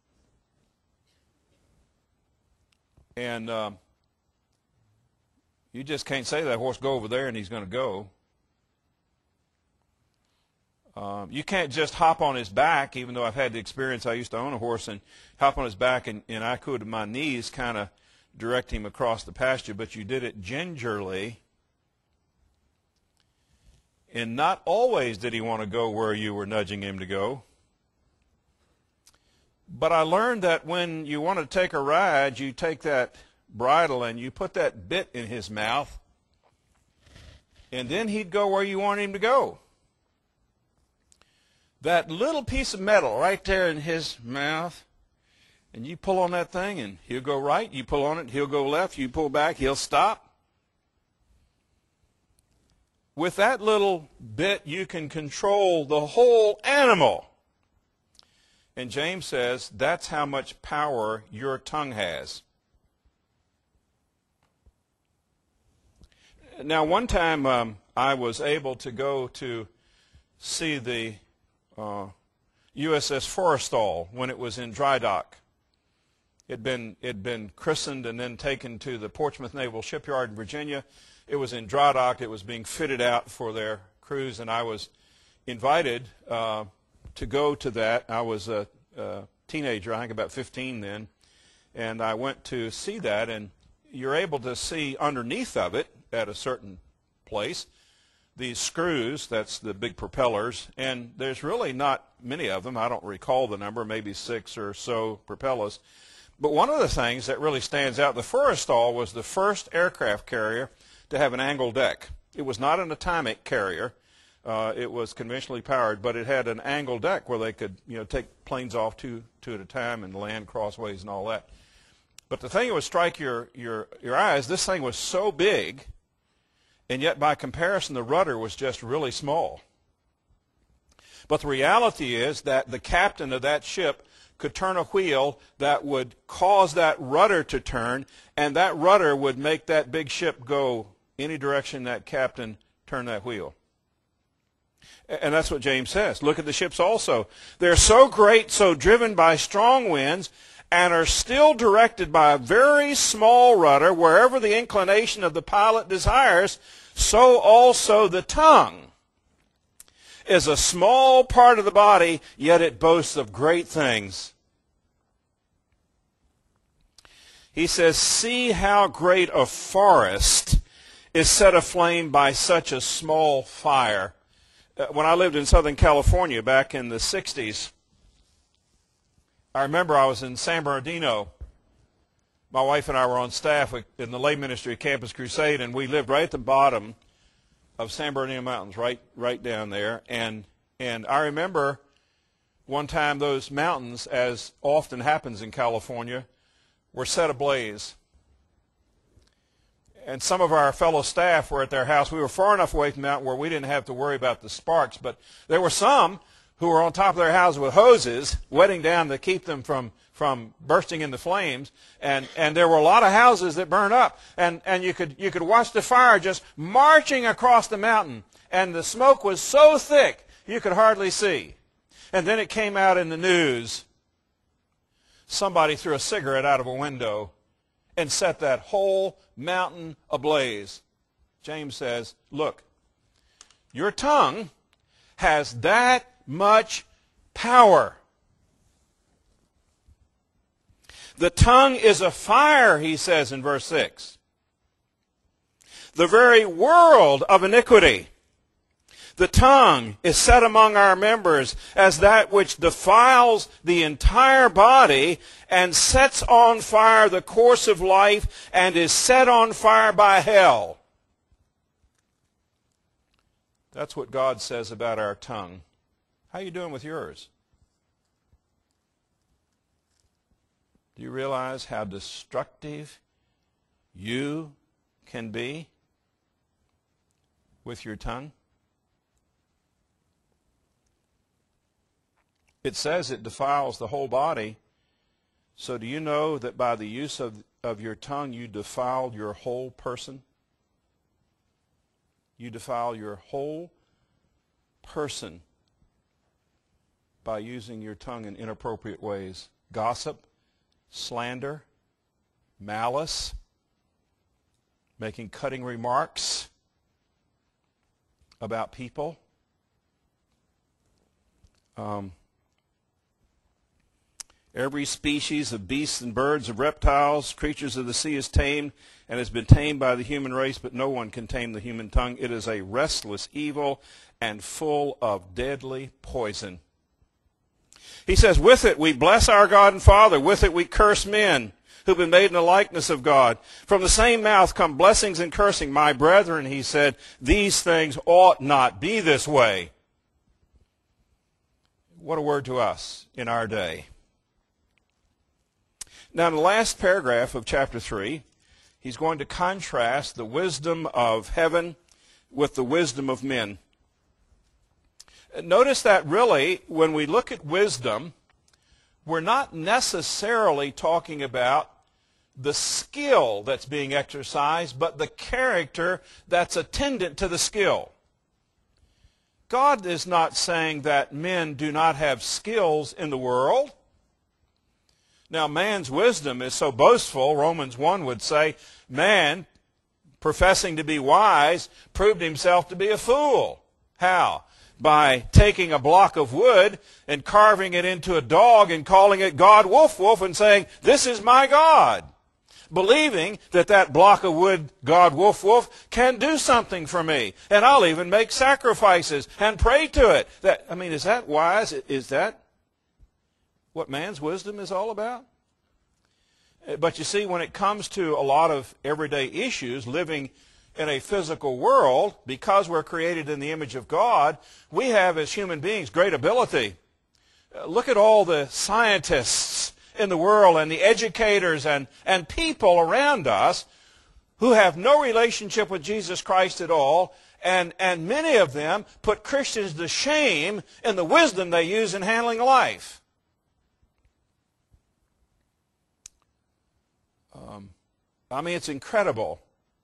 And you just can't say to that horse, go over there, and he's going to go. You can't just hop on his back, even though I've had the experience. I used to own a horse and hop on his back, and I could, with my knees, kind of direct him across the pasture, but you did it gingerly. And not always did he want to go where you were nudging him to go. But I learned that when you want to take a ride, you take that bridle and you put that bit in his mouth, and then he'd go where you want him to go. That little piece of metal right there in his mouth, and you pull on that thing and he'll go right, you pull on it, he'll go left, you pull back, he'll stop. With that little bit, you can control the whole animal. And James says that's how much power your tongue has. Now, one time I was able to go to see the USS Forrestal when it was in dry dock. It'd been christened and then taken to the Portsmouth Naval Shipyard in Virginia. It was in dry dock. It was being fitted out for their cruise, and I was invited to go to that. I was a teenager, I think about 15 then, and I went to see that, and you're able to see underneath of it at a certain place these screws, that's the big propellers, and there's really not many of them. I don't recall the number, maybe 6 or so propellers. But one of the things that really stands out, the Forrestal was the first aircraft carrier to have an angled deck. It was not an atomic carrier. It was conventionally powered, but it had an angled deck where they could, take planes off two at a time and land crossways and all that. But the thing that would strike your eyes, this thing was so big, and yet by comparison the rudder was just really small. But the reality is that the captain of that ship could turn a wheel that would cause that rudder to turn, and that rudder would make that big ship go any direction that captain turned that wheel. And that's what James says. Look at the ships also. They're so great, so driven by strong winds, and are still directed by a very small rudder wherever the inclination of the pilot desires. So also the tongue is a small part of the body, yet it boasts of great things. He says, see how great a forest is set aflame by such a small fire. When I lived in Southern California back in the 60s, I remember I was in San Bernardino. My wife and I were on staff in the lay ministry at Campus Crusade, and we lived right at the bottom of San Bernardino Mountains, right down there. And I remember one time those mountains, as often happens in California, were set ablaze. And some of our fellow staff were at their house. We were far enough away from the mountain where we didn't have to worry about the sparks, but there were some who were on top of their houses with hoses wetting down to keep them from bursting into flames, and there were a lot of houses that burned up, and you could watch the fire just marching across the mountain, and the smoke was so thick you could hardly see. And then it came out in the news. Somebody threw a cigarette out of a window and set that whole mountain ablaze. James says, look, your tongue has that much power. The tongue is a fire, he says in verse 6. The very world of iniquity. The tongue is set among our members as that which defiles the entire body and sets on fire the course of life and is set on fire by hell. That's what God says about our tongue. How are you doing with yours? Do you realize how destructive you can be with your tongue? It says it defiles the whole body. So do you know that by the use of your tongue you defiled your whole person? You defile your whole person by using your tongue in inappropriate ways. Gossip, slander, malice, making cutting remarks about people. Every species of beasts and birds, of reptiles, creatures of the sea is tamed and has been tamed by the human race, but no one can tame the human tongue. It is a restless evil and full of deadly poison. He says, with it we bless our God and Father. With it we curse men who've been made in the likeness of God. From the same mouth come blessings and cursing. My brethren, he said, these things ought not be this way. What a word to us in our day. Now, in the last paragraph of chapter 3, he's going to contrast the wisdom of heaven with the wisdom of men. Notice that really, when we look at wisdom, we're not necessarily talking about the skill that's being exercised, but the character that's attendant to the skill. God is not saying that men do not have skills in the world. Now, man's wisdom is so boastful, Romans 1 would say, man, professing to be wise, proved himself to be a fool. How? By taking a block of wood and carving it into a dog and calling it God Wolf Wolf and saying, this is my God. Believing that that block of wood, God Wolf Wolf, can do something for me. And I'll even make sacrifices and pray to it. Is that wise? Is that what man's wisdom is all about? But you see, when it comes to a lot of everyday issues, living in a physical world, because we're created in the image of God, we have as human beings great ability. Look at all the scientists in the world and the educators and people around us who have no relationship with Jesus Christ at all, and many of them put Christians to shame in the wisdom they use in handling life. It's incredible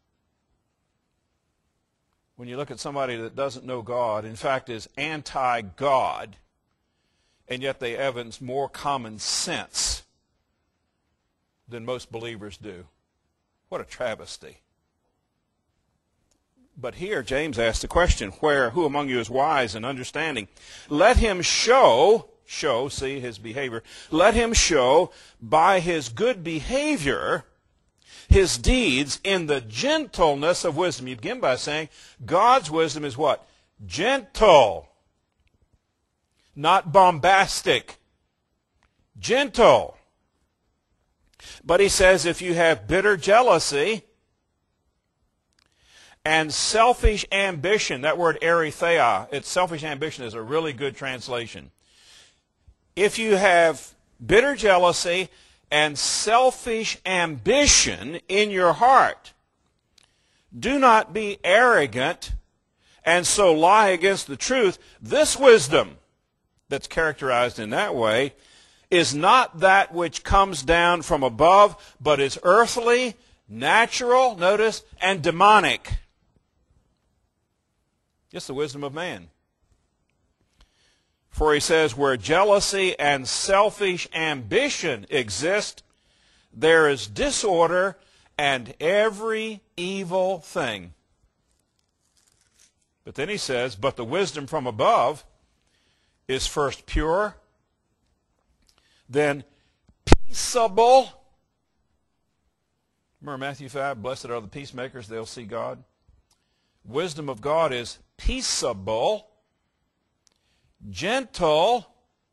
when you look at somebody that doesn't know God, in fact is anti-God, and yet they evince more common sense than most believers do. What a travesty. But here James asks the question, who among you is wise and understanding? Let him show, see his behavior, let him show by his good behavior his deeds in the gentleness of wisdom. You begin by saying God's wisdom is what? Gentle. Not bombastic. Gentle. But he says if you have bitter jealousy and selfish ambition, that word erytheia, it's selfish ambition is a really good translation. If you have bitter jealousy and selfish ambition in your heart, do not be arrogant and so lie against the truth. This wisdom that's characterized in that way is not that which comes down from above, but is earthly, natural, notice, and demonic. It's the wisdom of man. For he says, where jealousy and selfish ambition exist, there is disorder and every evil thing. But then he says, but the wisdom from above is first pure, then peaceable. Remember Matthew 5, blessed are the peacemakers, they'll see God. Wisdom of God is peaceable, gentle,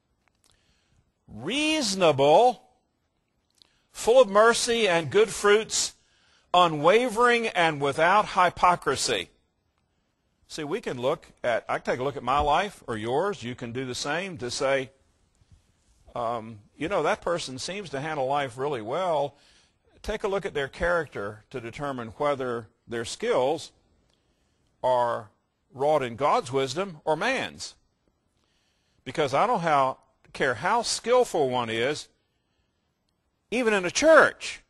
reasonable, full of mercy and good fruits, unwavering and without hypocrisy. See, I can take a look at my life or yours. You can do the same to say, that person seems to handle life really well. Take a look at their character to determine whether their skills are wrought in God's wisdom or man's. Because I don't care how skillful one is, even in a church,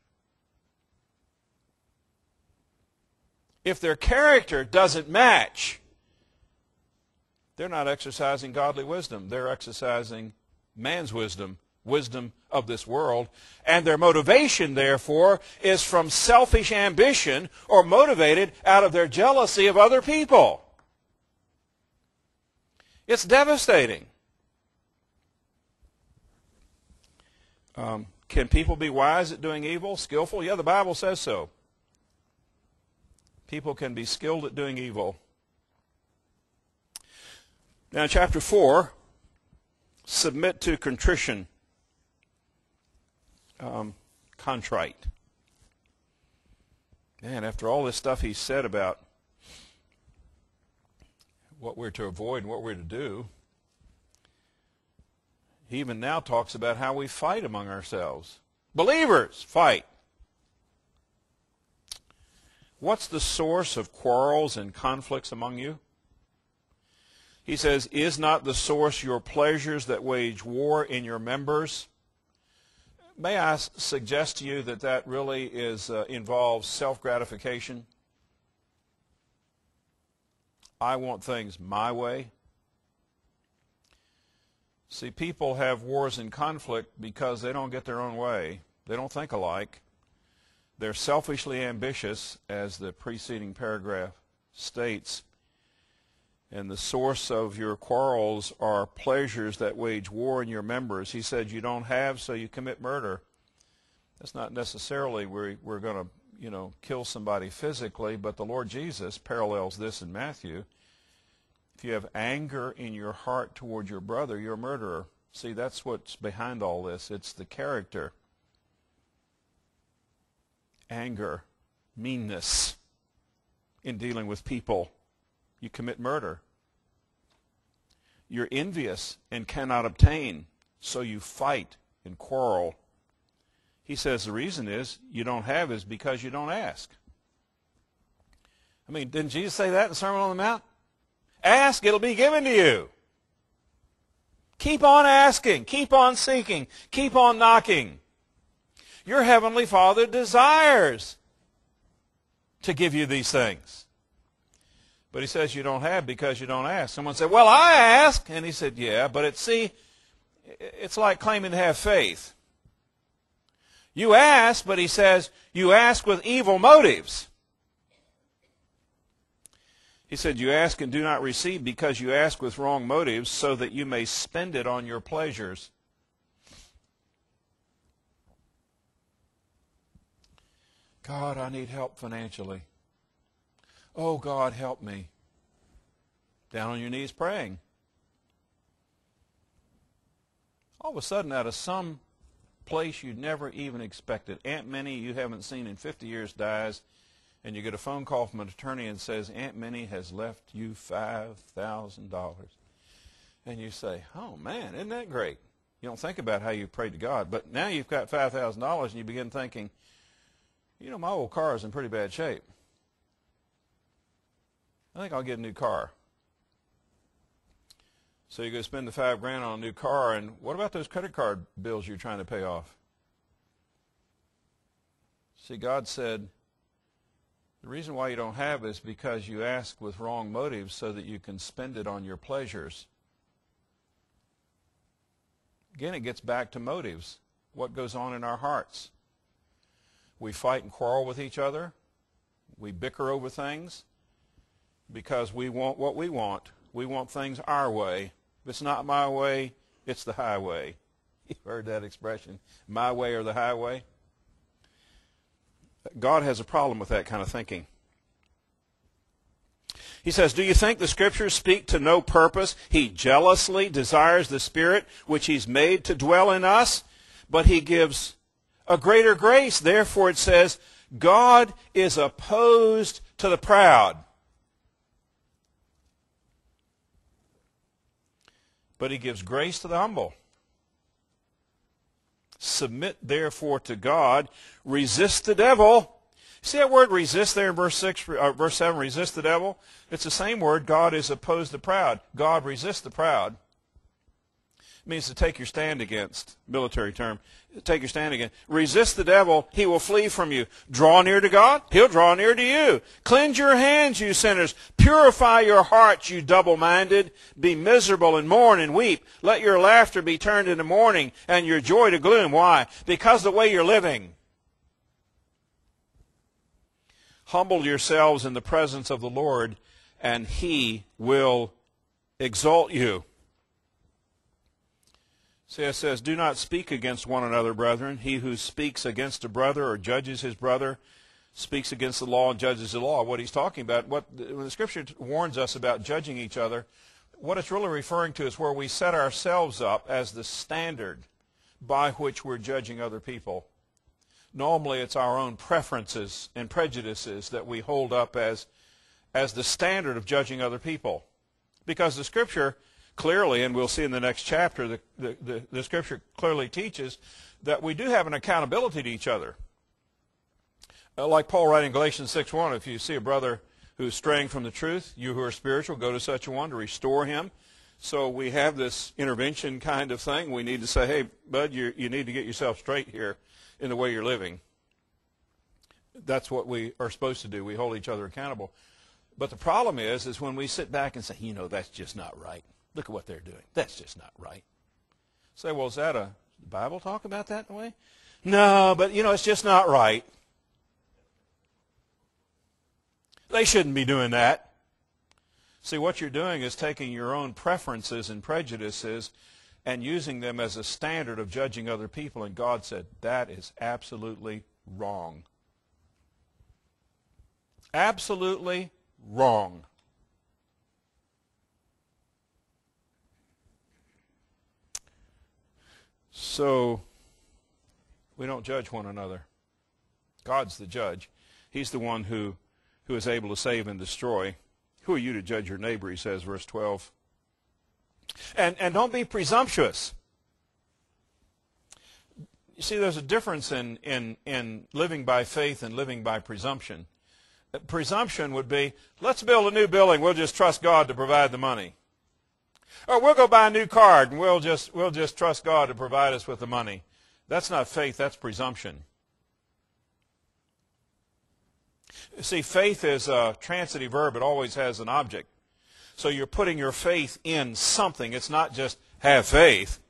if their character doesn't match, they're not exercising godly wisdom. They're exercising man's wisdom, wisdom of this world. And their motivation, therefore, is from selfish ambition or motivated out of their jealousy of other people. It's devastating. Can people be wise at doing evil, skillful? Yeah, the Bible says so. People can be skilled at doing evil. Now, chapter 4, submit to contrition, contrite. Man, after all this stuff he said about what we're to avoid and what we're to do, he even now talks about how we fight among ourselves. Believers, fight. What's the source of quarrels and conflicts among you? He says, is not the source your pleasures that wage war in your members? May I suggest to you that that really involves self-gratification? I want things my way. See, people have wars and conflict because they don't get their own way. They don't think alike. They're selfishly ambitious, as the preceding paragraph states. And the source of your quarrels are pleasures that wage war in your members. He said you don't have, so you commit murder. That's not necessarily we're going to, kill somebody physically, but the Lord Jesus parallels this in Matthew. If you have anger in your heart toward your brother, you're a murderer. See, that's what's behind all this. It's the character. Anger, meanness in dealing with people. You commit murder. You're envious and cannot obtain, so you fight and quarrel. He says the reason is you don't have is because you don't ask. I mean, didn't Jesus say that in the Sermon on the Mount? Ask, it'll be given to you. Keep on asking. Keep on seeking. Keep on knocking. Your Heavenly Father desires to give you these things. But he says you don't have because you don't ask. Someone said, well, I ask. And he said, yeah, but it's like claiming to have faith. You ask, but he says you ask with evil motives. He said, you ask and do not receive because you ask with wrong motives so that you may spend it on your pleasures. God, I need help financially. Oh, God, help me. Down on your knees praying. All of a sudden, out of some place you'd never even expected, Aunt Minnie you haven't seen in 50 years dies, and you get a phone call from an attorney and says, Aunt Minnie has left you $5,000. And you say, oh, man, isn't that great? You don't think about how you prayed to God. But now you've got $5,000 and you begin thinking, my old car is in pretty bad shape. I think I'll get a new car. So you go spend the $5,000 on a new car, and what about those credit card bills you're trying to pay off? See, God said, the reason why you don't have is because you ask with wrong motives so that you can spend it on your pleasures. Again, it gets back to motives. What goes on in our hearts? We fight and quarrel with each other. We bicker over things because we want what we want. We want things our way. If it's not my way, it's the highway. You've heard that expression, my way or the highway. God has a problem with that kind of thinking. He says, do you think the Scriptures speak to no purpose? He jealously desires the Spirit which He's made to dwell in us, but He gives a greater grace. Therefore it says, God is opposed to the proud, but He gives grace to the humble. Submit therefore to God. Resist the devil. See that word resist there in verse 7, resist the devil? It's the same word. God is opposed to the proud. God resists the proud. It means to take your stand against. Military term. Take your stand against. Resist the devil. He will flee from you. Draw near to God. He'll draw near to you. Cleanse your hands, you sinners. Purify your hearts, you double-minded. Be miserable and mourn and weep. Let your laughter be turned into mourning and your joy to gloom. Why? Because the way you're living. Humble yourselves in the presence of the Lord, and He will exalt you. See, it says, do not speak against one another, brethren. He who speaks against a brother or judges his brother speaks against the law and judges the law. What he's talking about, when the Scripture warns us about judging each other, what it's really referring to is where we set ourselves up as the standard by which we're judging other people. Normally it's our own preferences and prejudices that we hold up as the standard of judging other people. Because the Scripture clearly, and we'll see in the next chapter, the Scripture clearly teaches that we do have an accountability to each other. Like Paul writing in Galatians 6:1, if you see a brother who's straying from the truth, you who are spiritual, go to such a one to restore him. So we have this intervention kind of thing. We need to say, hey, bud, you need to get yourself straight here in the way you're living. That's what we are supposed to do. We hold each other accountable. But the problem is when we sit back and say, that's just not right. Look at what they're doing. That's just not right. Say, well, is that a Bible talk about that in a way? No, but, it's just not right. They shouldn't be doing that. See, what you're doing is taking your own preferences and prejudices and using them as a standard of judging other people, and God said, that is absolutely wrong. Absolutely wrong. So, we don't judge one another. God's the judge. He's the one who is able to save and destroy. Who are you to judge your neighbor, he says, verse 12. And don't be presumptuous. You see, there's a difference in living by faith and living by presumption. Presumption would be, let's build a new building, we'll just trust God to provide the money. Or we'll go buy a new car and we'll just trust God to provide us with the money. That's not faith, that's presumption. See, faith is a transitive verb. It always has an object. So you're putting your faith in something. It's not just have faith.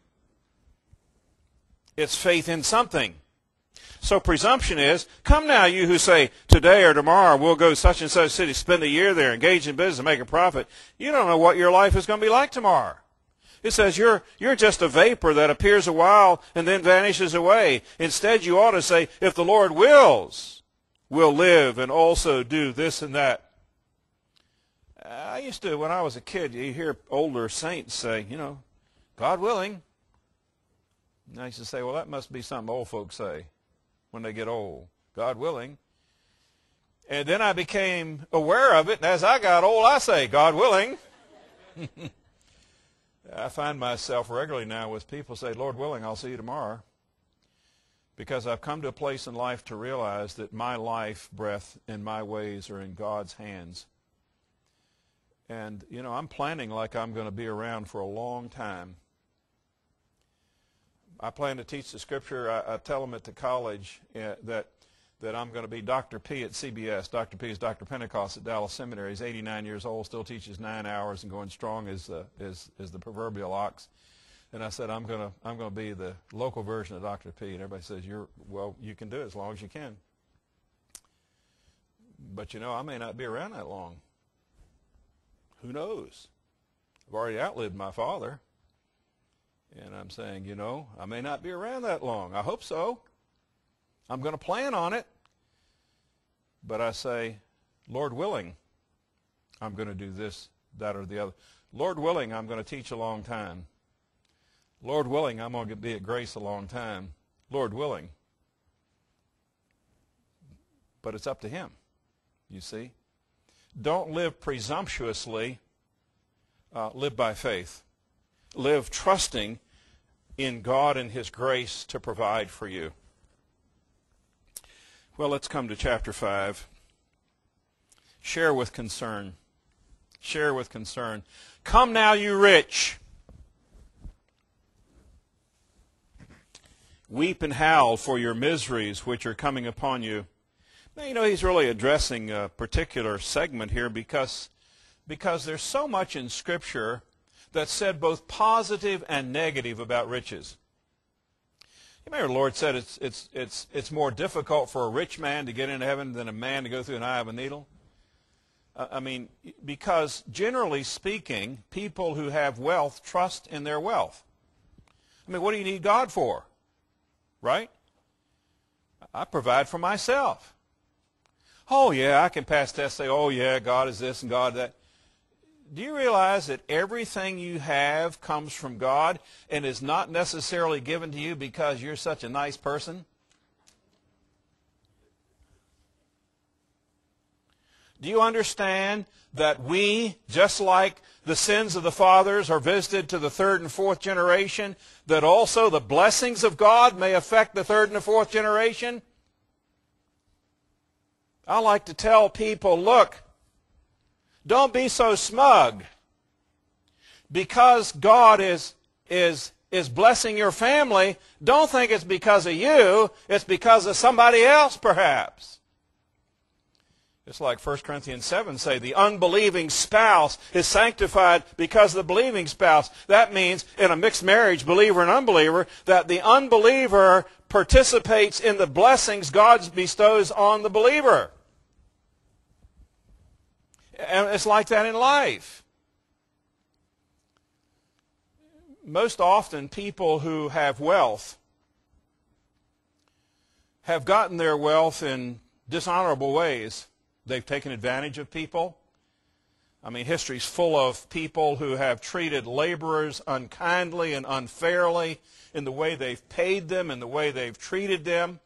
It's faith in something. So presumption is, come now, you who say, today or tomorrow we'll go to such and such city, spend a year there, engage in business, and make a profit. You don't know what your life is going to be like tomorrow. It says you're just a vapor that appears a while and then vanishes away. Instead, you ought to say, if the Lord wills, we'll live and also do this and that. I used to, when I was a kid, you hear older saints say, God willing. And I used to say, well, that must be something old folks say when they get old. God willing. And then I became aware of it, and as I got old, I say, God willing. I find myself regularly now with people say, Lord willing, I'll see you tomorrow. Because I've come to a place in life to realize that my life, breath, and my ways are in God's hands. And, I'm planning like I'm going to be around for a long time. I plan to teach the Scripture. I tell them at the college that I'm going to be Dr. P at CBS. Dr. P is Dr. Pentecost at Dallas Seminary. He's 89 years old, still teaches 9 hours and going strong as the proverbial ox. And I said, I'm going to be the local version of Dr. P. And everybody says, you can do it as long as you can. But I may not be around that long. Who knows? I've already outlived my father. And I'm saying, I may not be around that long. I hope so. I'm going to plan on it. But I say, Lord willing, I'm going to do this, that, or the other. Lord willing, I'm going to teach a long time. Lord willing, I'm going to be at Grace a long time. Lord willing. But it's up to Him, you see. Don't live presumptuously. Live by faith. Live trusting in God and His grace to provide for you. Well, let's come to chapter 5. Share with concern. Share with concern. Come now, you rich. Weep and howl for your miseries which are coming upon you. Now, he's really addressing a particular segment here because there's so much in Scripture that said both positive and negative about riches. You remember the Lord said it's more difficult for a rich man to get into heaven than a man to go through an eye of a needle? Because generally speaking, people who have wealth trust in their wealth. I mean, what do you need God for? Right? I provide for myself. Oh, yeah, I can pass tests, say, oh, yeah, God is this and God that. Do you realize that everything you have comes from God and is not necessarily given to you because you're such a nice person? Do you understand that we, just like the sins of the fathers are visited to the third and fourth generation, that also the blessings of God may affect the third and the fourth generation? I like to tell people, look, don't be so smug. Because God is blessing your family, don't think it's because of you. It's because of somebody else, perhaps. It's like 1 Corinthians 7 say, the unbelieving spouse is sanctified because of the believing spouse. That means in a mixed marriage, believer and unbeliever, that the unbeliever participates in the blessings God bestows on the believer. And it's like that in life. Most often, people who have wealth have gotten their wealth in dishonorable ways. They've taken advantage of people. I mean, history's full of people who have treated laborers unkindly and unfairly in the way they've paid them and the way they've treated them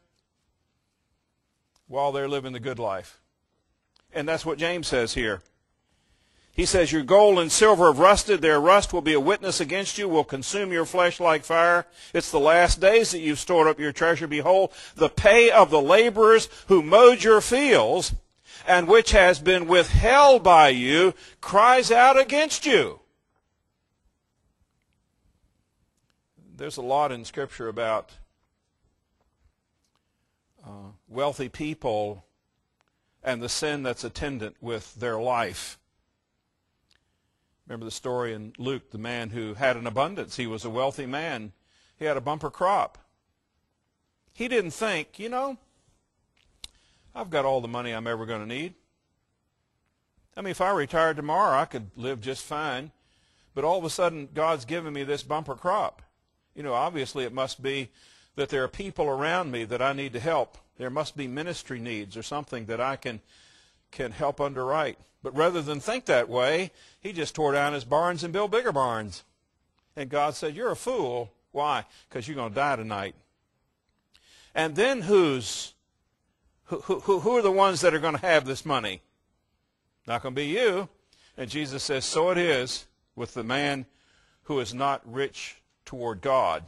while they're living the good life. And that's what James says here. He says, your gold and silver have rusted. Their rust will be a witness against you, will consume your flesh like fire. It's the last days that you've stored up your treasure. Behold, the pay of the laborers who mowed your fields, and which has been withheld by you, cries out against you. There's a lot in Scripture about wealthy people and the sin that's attendant with their life. Remember the story in Luke, the man who had an abundance. He was a wealthy man. He had a bumper crop. He didn't think, I've got all the money I'm ever going to need. I mean, if I retired tomorrow, I could live just fine. But all of a sudden, God's given me this bumper crop. Obviously it must be that there are people around me that I need to help. There must be ministry needs or something that I can help underwrite. But rather than think that way, he just tore down his barns and built bigger barns. And God said, you're a fool. Why? Because you're going to die tonight. And then who are the ones that are going to have this money? Not going to be you. And Jesus says, so it is with the man who is not rich toward God.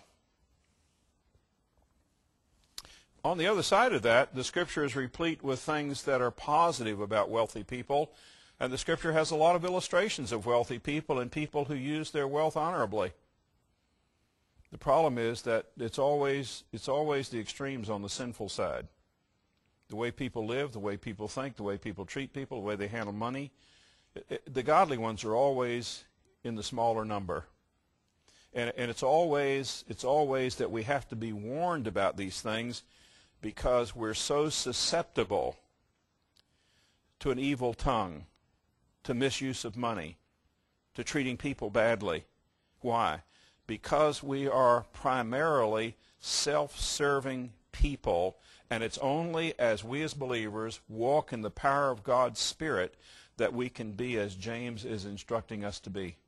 On the other side of that, the Scripture is replete with things that are positive about wealthy people. And the Scripture has a lot of illustrations of wealthy people and people who use their wealth honorably. The problem is that it's always the extremes on the sinful side. The way people live, the way people think, the way people treat people, the way they handle money. The godly ones are always in the smaller number. And it's always that we have to be warned about these things because we're so susceptible to an evil tongue, to misuse of money, to treating people badly. Why? Because we are primarily self-serving people, and it's only as we as believers walk in the power of God's Spirit that we can be as James is instructing us to be.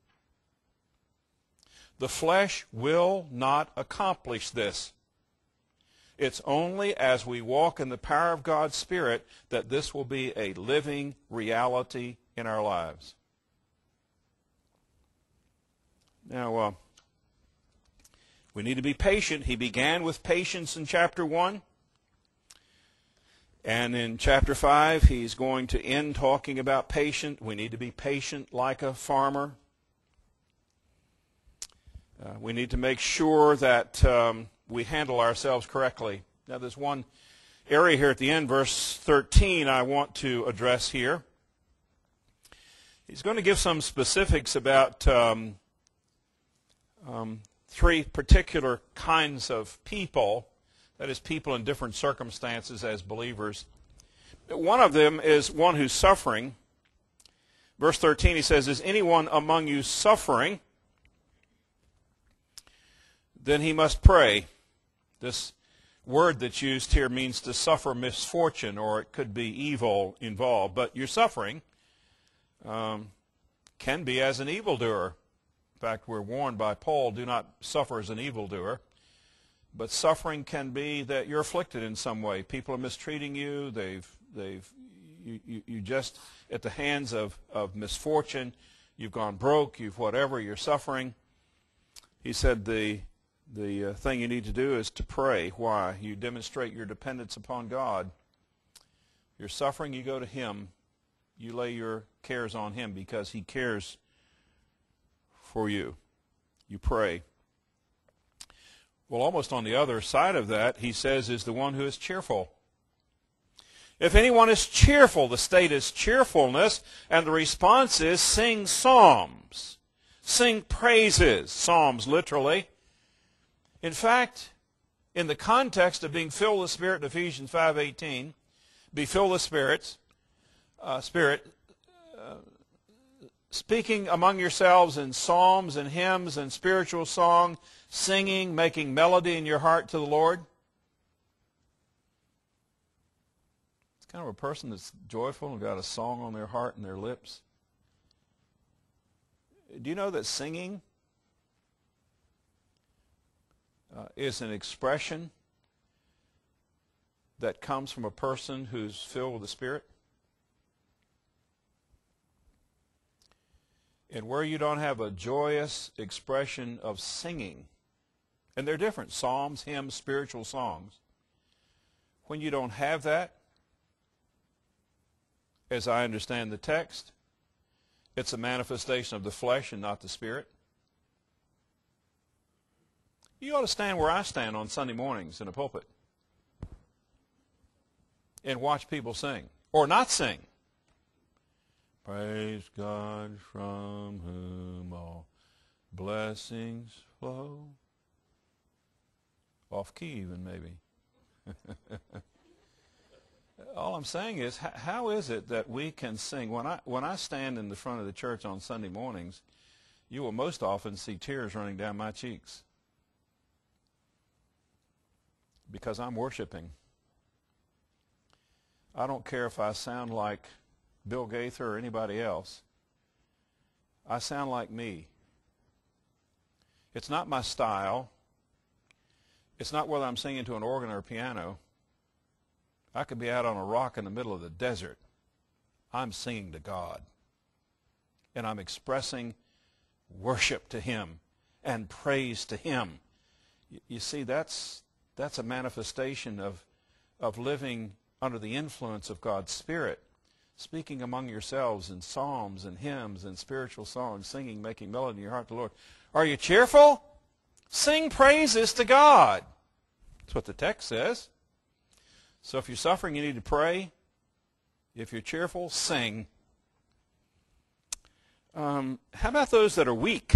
The flesh will not accomplish this. It's only as we walk in the power of God's Spirit that this will be a living reality in our lives. Now, we need to be patient. He began with patience in chapter 1. And in chapter 5, he's going to end talking about patient. We need to be patient like a farmer. We need to make sure that we handle ourselves correctly. Now, there's one area here at the end, verse 13, I want to address here. He's going to give some specifics about three particular kinds of people, that is, people in different circumstances as believers. One of them is one who's suffering. Verse 13, he says, is anyone among you suffering? then he must pray. This word that's used here means to suffer misfortune, or it could be evil involved. But your suffering can be as an evildoer. In fact, we're warned by Paul, do not suffer as an evildoer. But suffering can be that you're afflicted in some way. People are mistreating you. You just, at the hands of misfortune, you've gone broke, you've whatever, you're suffering. He said the thing you need to do is to pray. Why? You demonstrate your dependence upon God. You're suffering, you go to Him. You lay your cares on Him because He cares for you. You pray. Well, almost on the other side of that, he says, is the one who is cheerful. If anyone is cheerful, the state is cheerfulness, and the response is sing psalms. Sing praises. Psalms, literally. In fact, in the context of being filled with the Spirit in Ephesians 5:18, be filled with Spirit, speaking among yourselves in psalms and hymns and spiritual song, singing, making melody in your heart to the Lord. It's kind of a person that's joyful and got a song on their heart and their lips. Do you know that singing is an expression that comes from a person who's filled with the Spirit? And where you don't have a joyous expression of singing, and they're different, psalms, hymns, spiritual songs. When you don't have that, as I understand the text, it's a manifestation of the flesh and not the Spirit. You ought to stand where I stand on Sunday mornings in a pulpit and watch people sing, or not sing. Praise God from whom all blessings flow. Off key even, maybe. All I'm saying is, how is it that we can sing? When I stand in the front of the church on Sunday mornings, you will most often see tears running down my cheeks because I'm worshiping. I don't care if I sound like Bill Gaither or anybody else. I sound like me. It's not my style. It's not whether I'm singing to an organ or a piano. I could be out on a rock in the middle of the desert. I'm singing to God. And I'm expressing worship to Him and praise to Him. You see, that's a manifestation of living under the influence of God's Spirit. Speaking among yourselves in psalms and hymns and spiritual songs, singing, making melody in your heart to the Lord. Are you cheerful? Sing praises to God. That's what the text says. So if you're suffering, you need to pray. If you're cheerful, sing. How about those that are weak?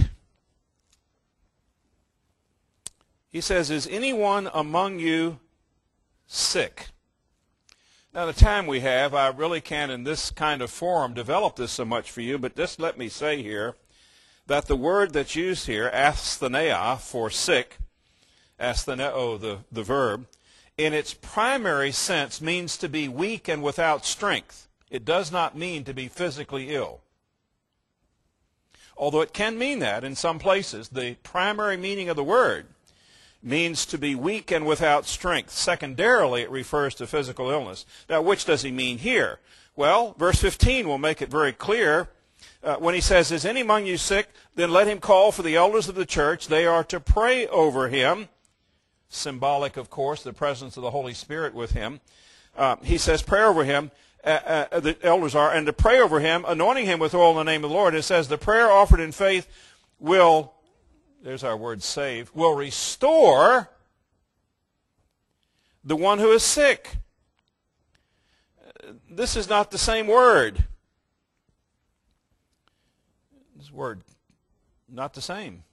He says, is anyone among you sick? Now, the time we have, I really can't in this kind of forum develop this so much for you, but just let me say here that the word that's used here, asthenia, for sick, astheneo, the verb, in its primary sense means to be weak and without strength. It does not mean to be physically ill. Although it can mean that in some places, the primary meaning of the word means to be weak and without strength. Secondarily, it refers to physical illness. Now, which does he mean here? Well, verse 15 will make it very clear. When he says, is any among you sick? Then let him call for the elders of the church. They are to pray over him. Symbolic, of course, the presence of the Holy Spirit with him. He says, pray over him. The elders are, and to pray over him, anointing him with oil in the name of the Lord. It says, the prayer offered in faith will, there's our word save, will restore the one who is sick. This is not the same word. This word, not the same.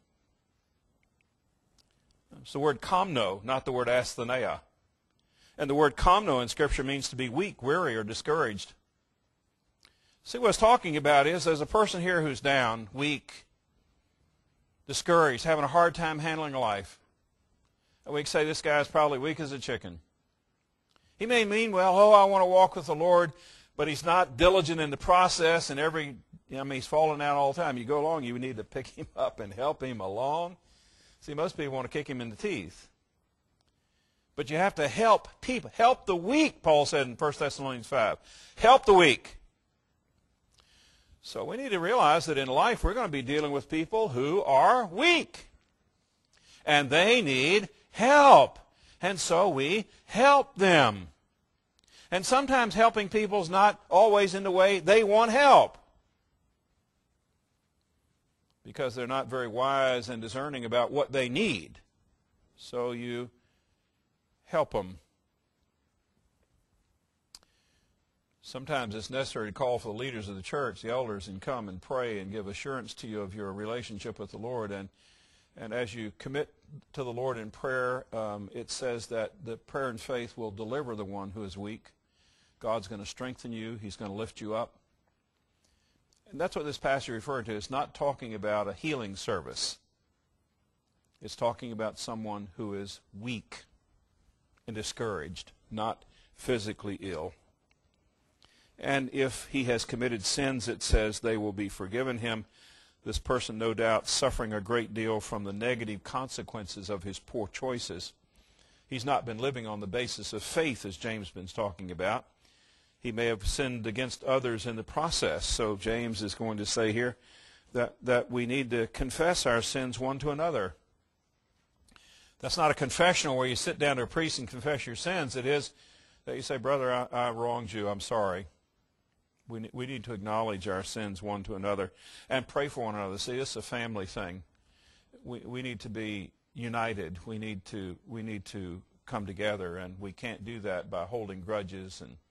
It's the word kamno, not the word asthenia. And the word kamno in Scripture means to be weak, weary, or discouraged. See, what it's talking about is there's a person here who's down, weak, discouraged, having a hard time handling life. We can say this guy's probably weak as a chicken. He may mean well, oh, I want to walk with the Lord, but he's not diligent in the process, and he's falling out all the time. You go along, you need to pick him up and help him along. See, most people want to kick him in the teeth. But you have to help people. Help the weak, Paul said in 1 Thessalonians 5. Help the weak. So we need to realize that in life we're going to be dealing with people who are weak. And they need help. And so we help them. And sometimes helping people is not always in the way they want help, because they're not very wise and discerning about what they need. So you help them. Sometimes it's necessary to call for the leaders of the church, the elders, and come and pray and give assurance to you of your relationship with the Lord. And as you commit to the Lord in prayer, it says that the prayer and faith will deliver the one who is weak. God's going to strengthen you. He's going to lift you up. And that's what this passage referred to. It's not talking about a healing service. It's talking about someone who is weak and discouraged, not physically ill. And if he has committed sins, it says they will be forgiven him. This person, no doubt, suffering a great deal from the negative consequences of his poor choices. He's not been living on the basis of faith, as James has been talking about. He may have sinned against others in the process. So James is going to say here that we need to confess our sins one to another. That's not a confessional where you sit down to a priest and confess your sins. It is that you say, brother, I wronged you. I'm sorry. We need to acknowledge our sins one to another and pray for one another. See, this is a family thing. We need to be united. We need to come together, and we can't do that by holding grudges and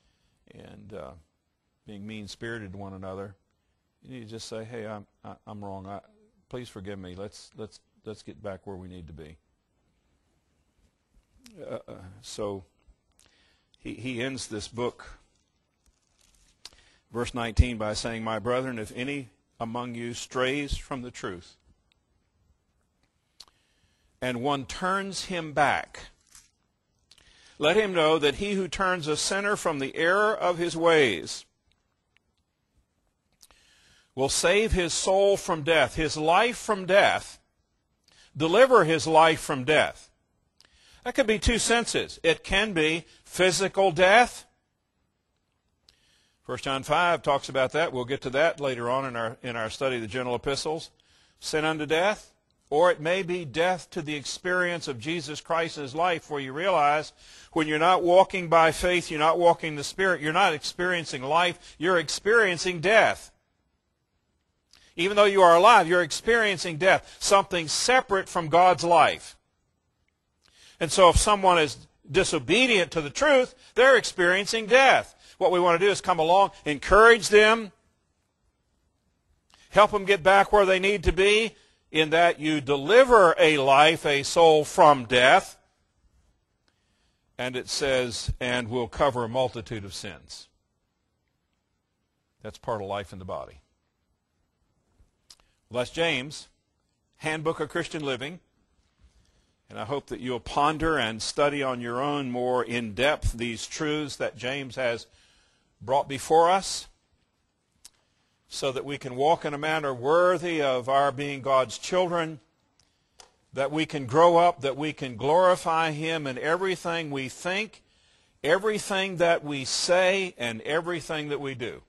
being mean-spirited to one another. You need to just say, hey, I'm wrong. Please forgive me. Let's get back where we need to be. So he ends this book, verse 19, by saying, my brethren, if any among you strays from the truth, and one turns him back, let him know that he who turns a sinner from the error of his ways will save his soul from death, his life from death, deliver his life from death. That could be two senses. It can be physical death. 1 John 5 talks about that. We'll get to that later on in our study of the general epistles. Sin unto death. Or it may be death to the experience of Jesus Christ's life, where you realize when you're not walking by faith, you're not walking in the Spirit, you're not experiencing life, you're experiencing death. Even though you are alive, you're experiencing death, something separate from God's life. And so if someone is disobedient to the truth, they're experiencing death. What we want to do is come along, encourage them, help them get back where they need to be, in that you deliver a life, a soul from death. And it says, and will cover a multitude of sins. That's part of life in the body. Well, that's James, Handbook of Christian Living. And I hope that you'll ponder and study on your own more in depth these truths that James has brought before us, so that we can walk in a manner worthy of our being God's children, that we can grow up, that we can glorify Him in everything we think, everything that we say, and everything that we do.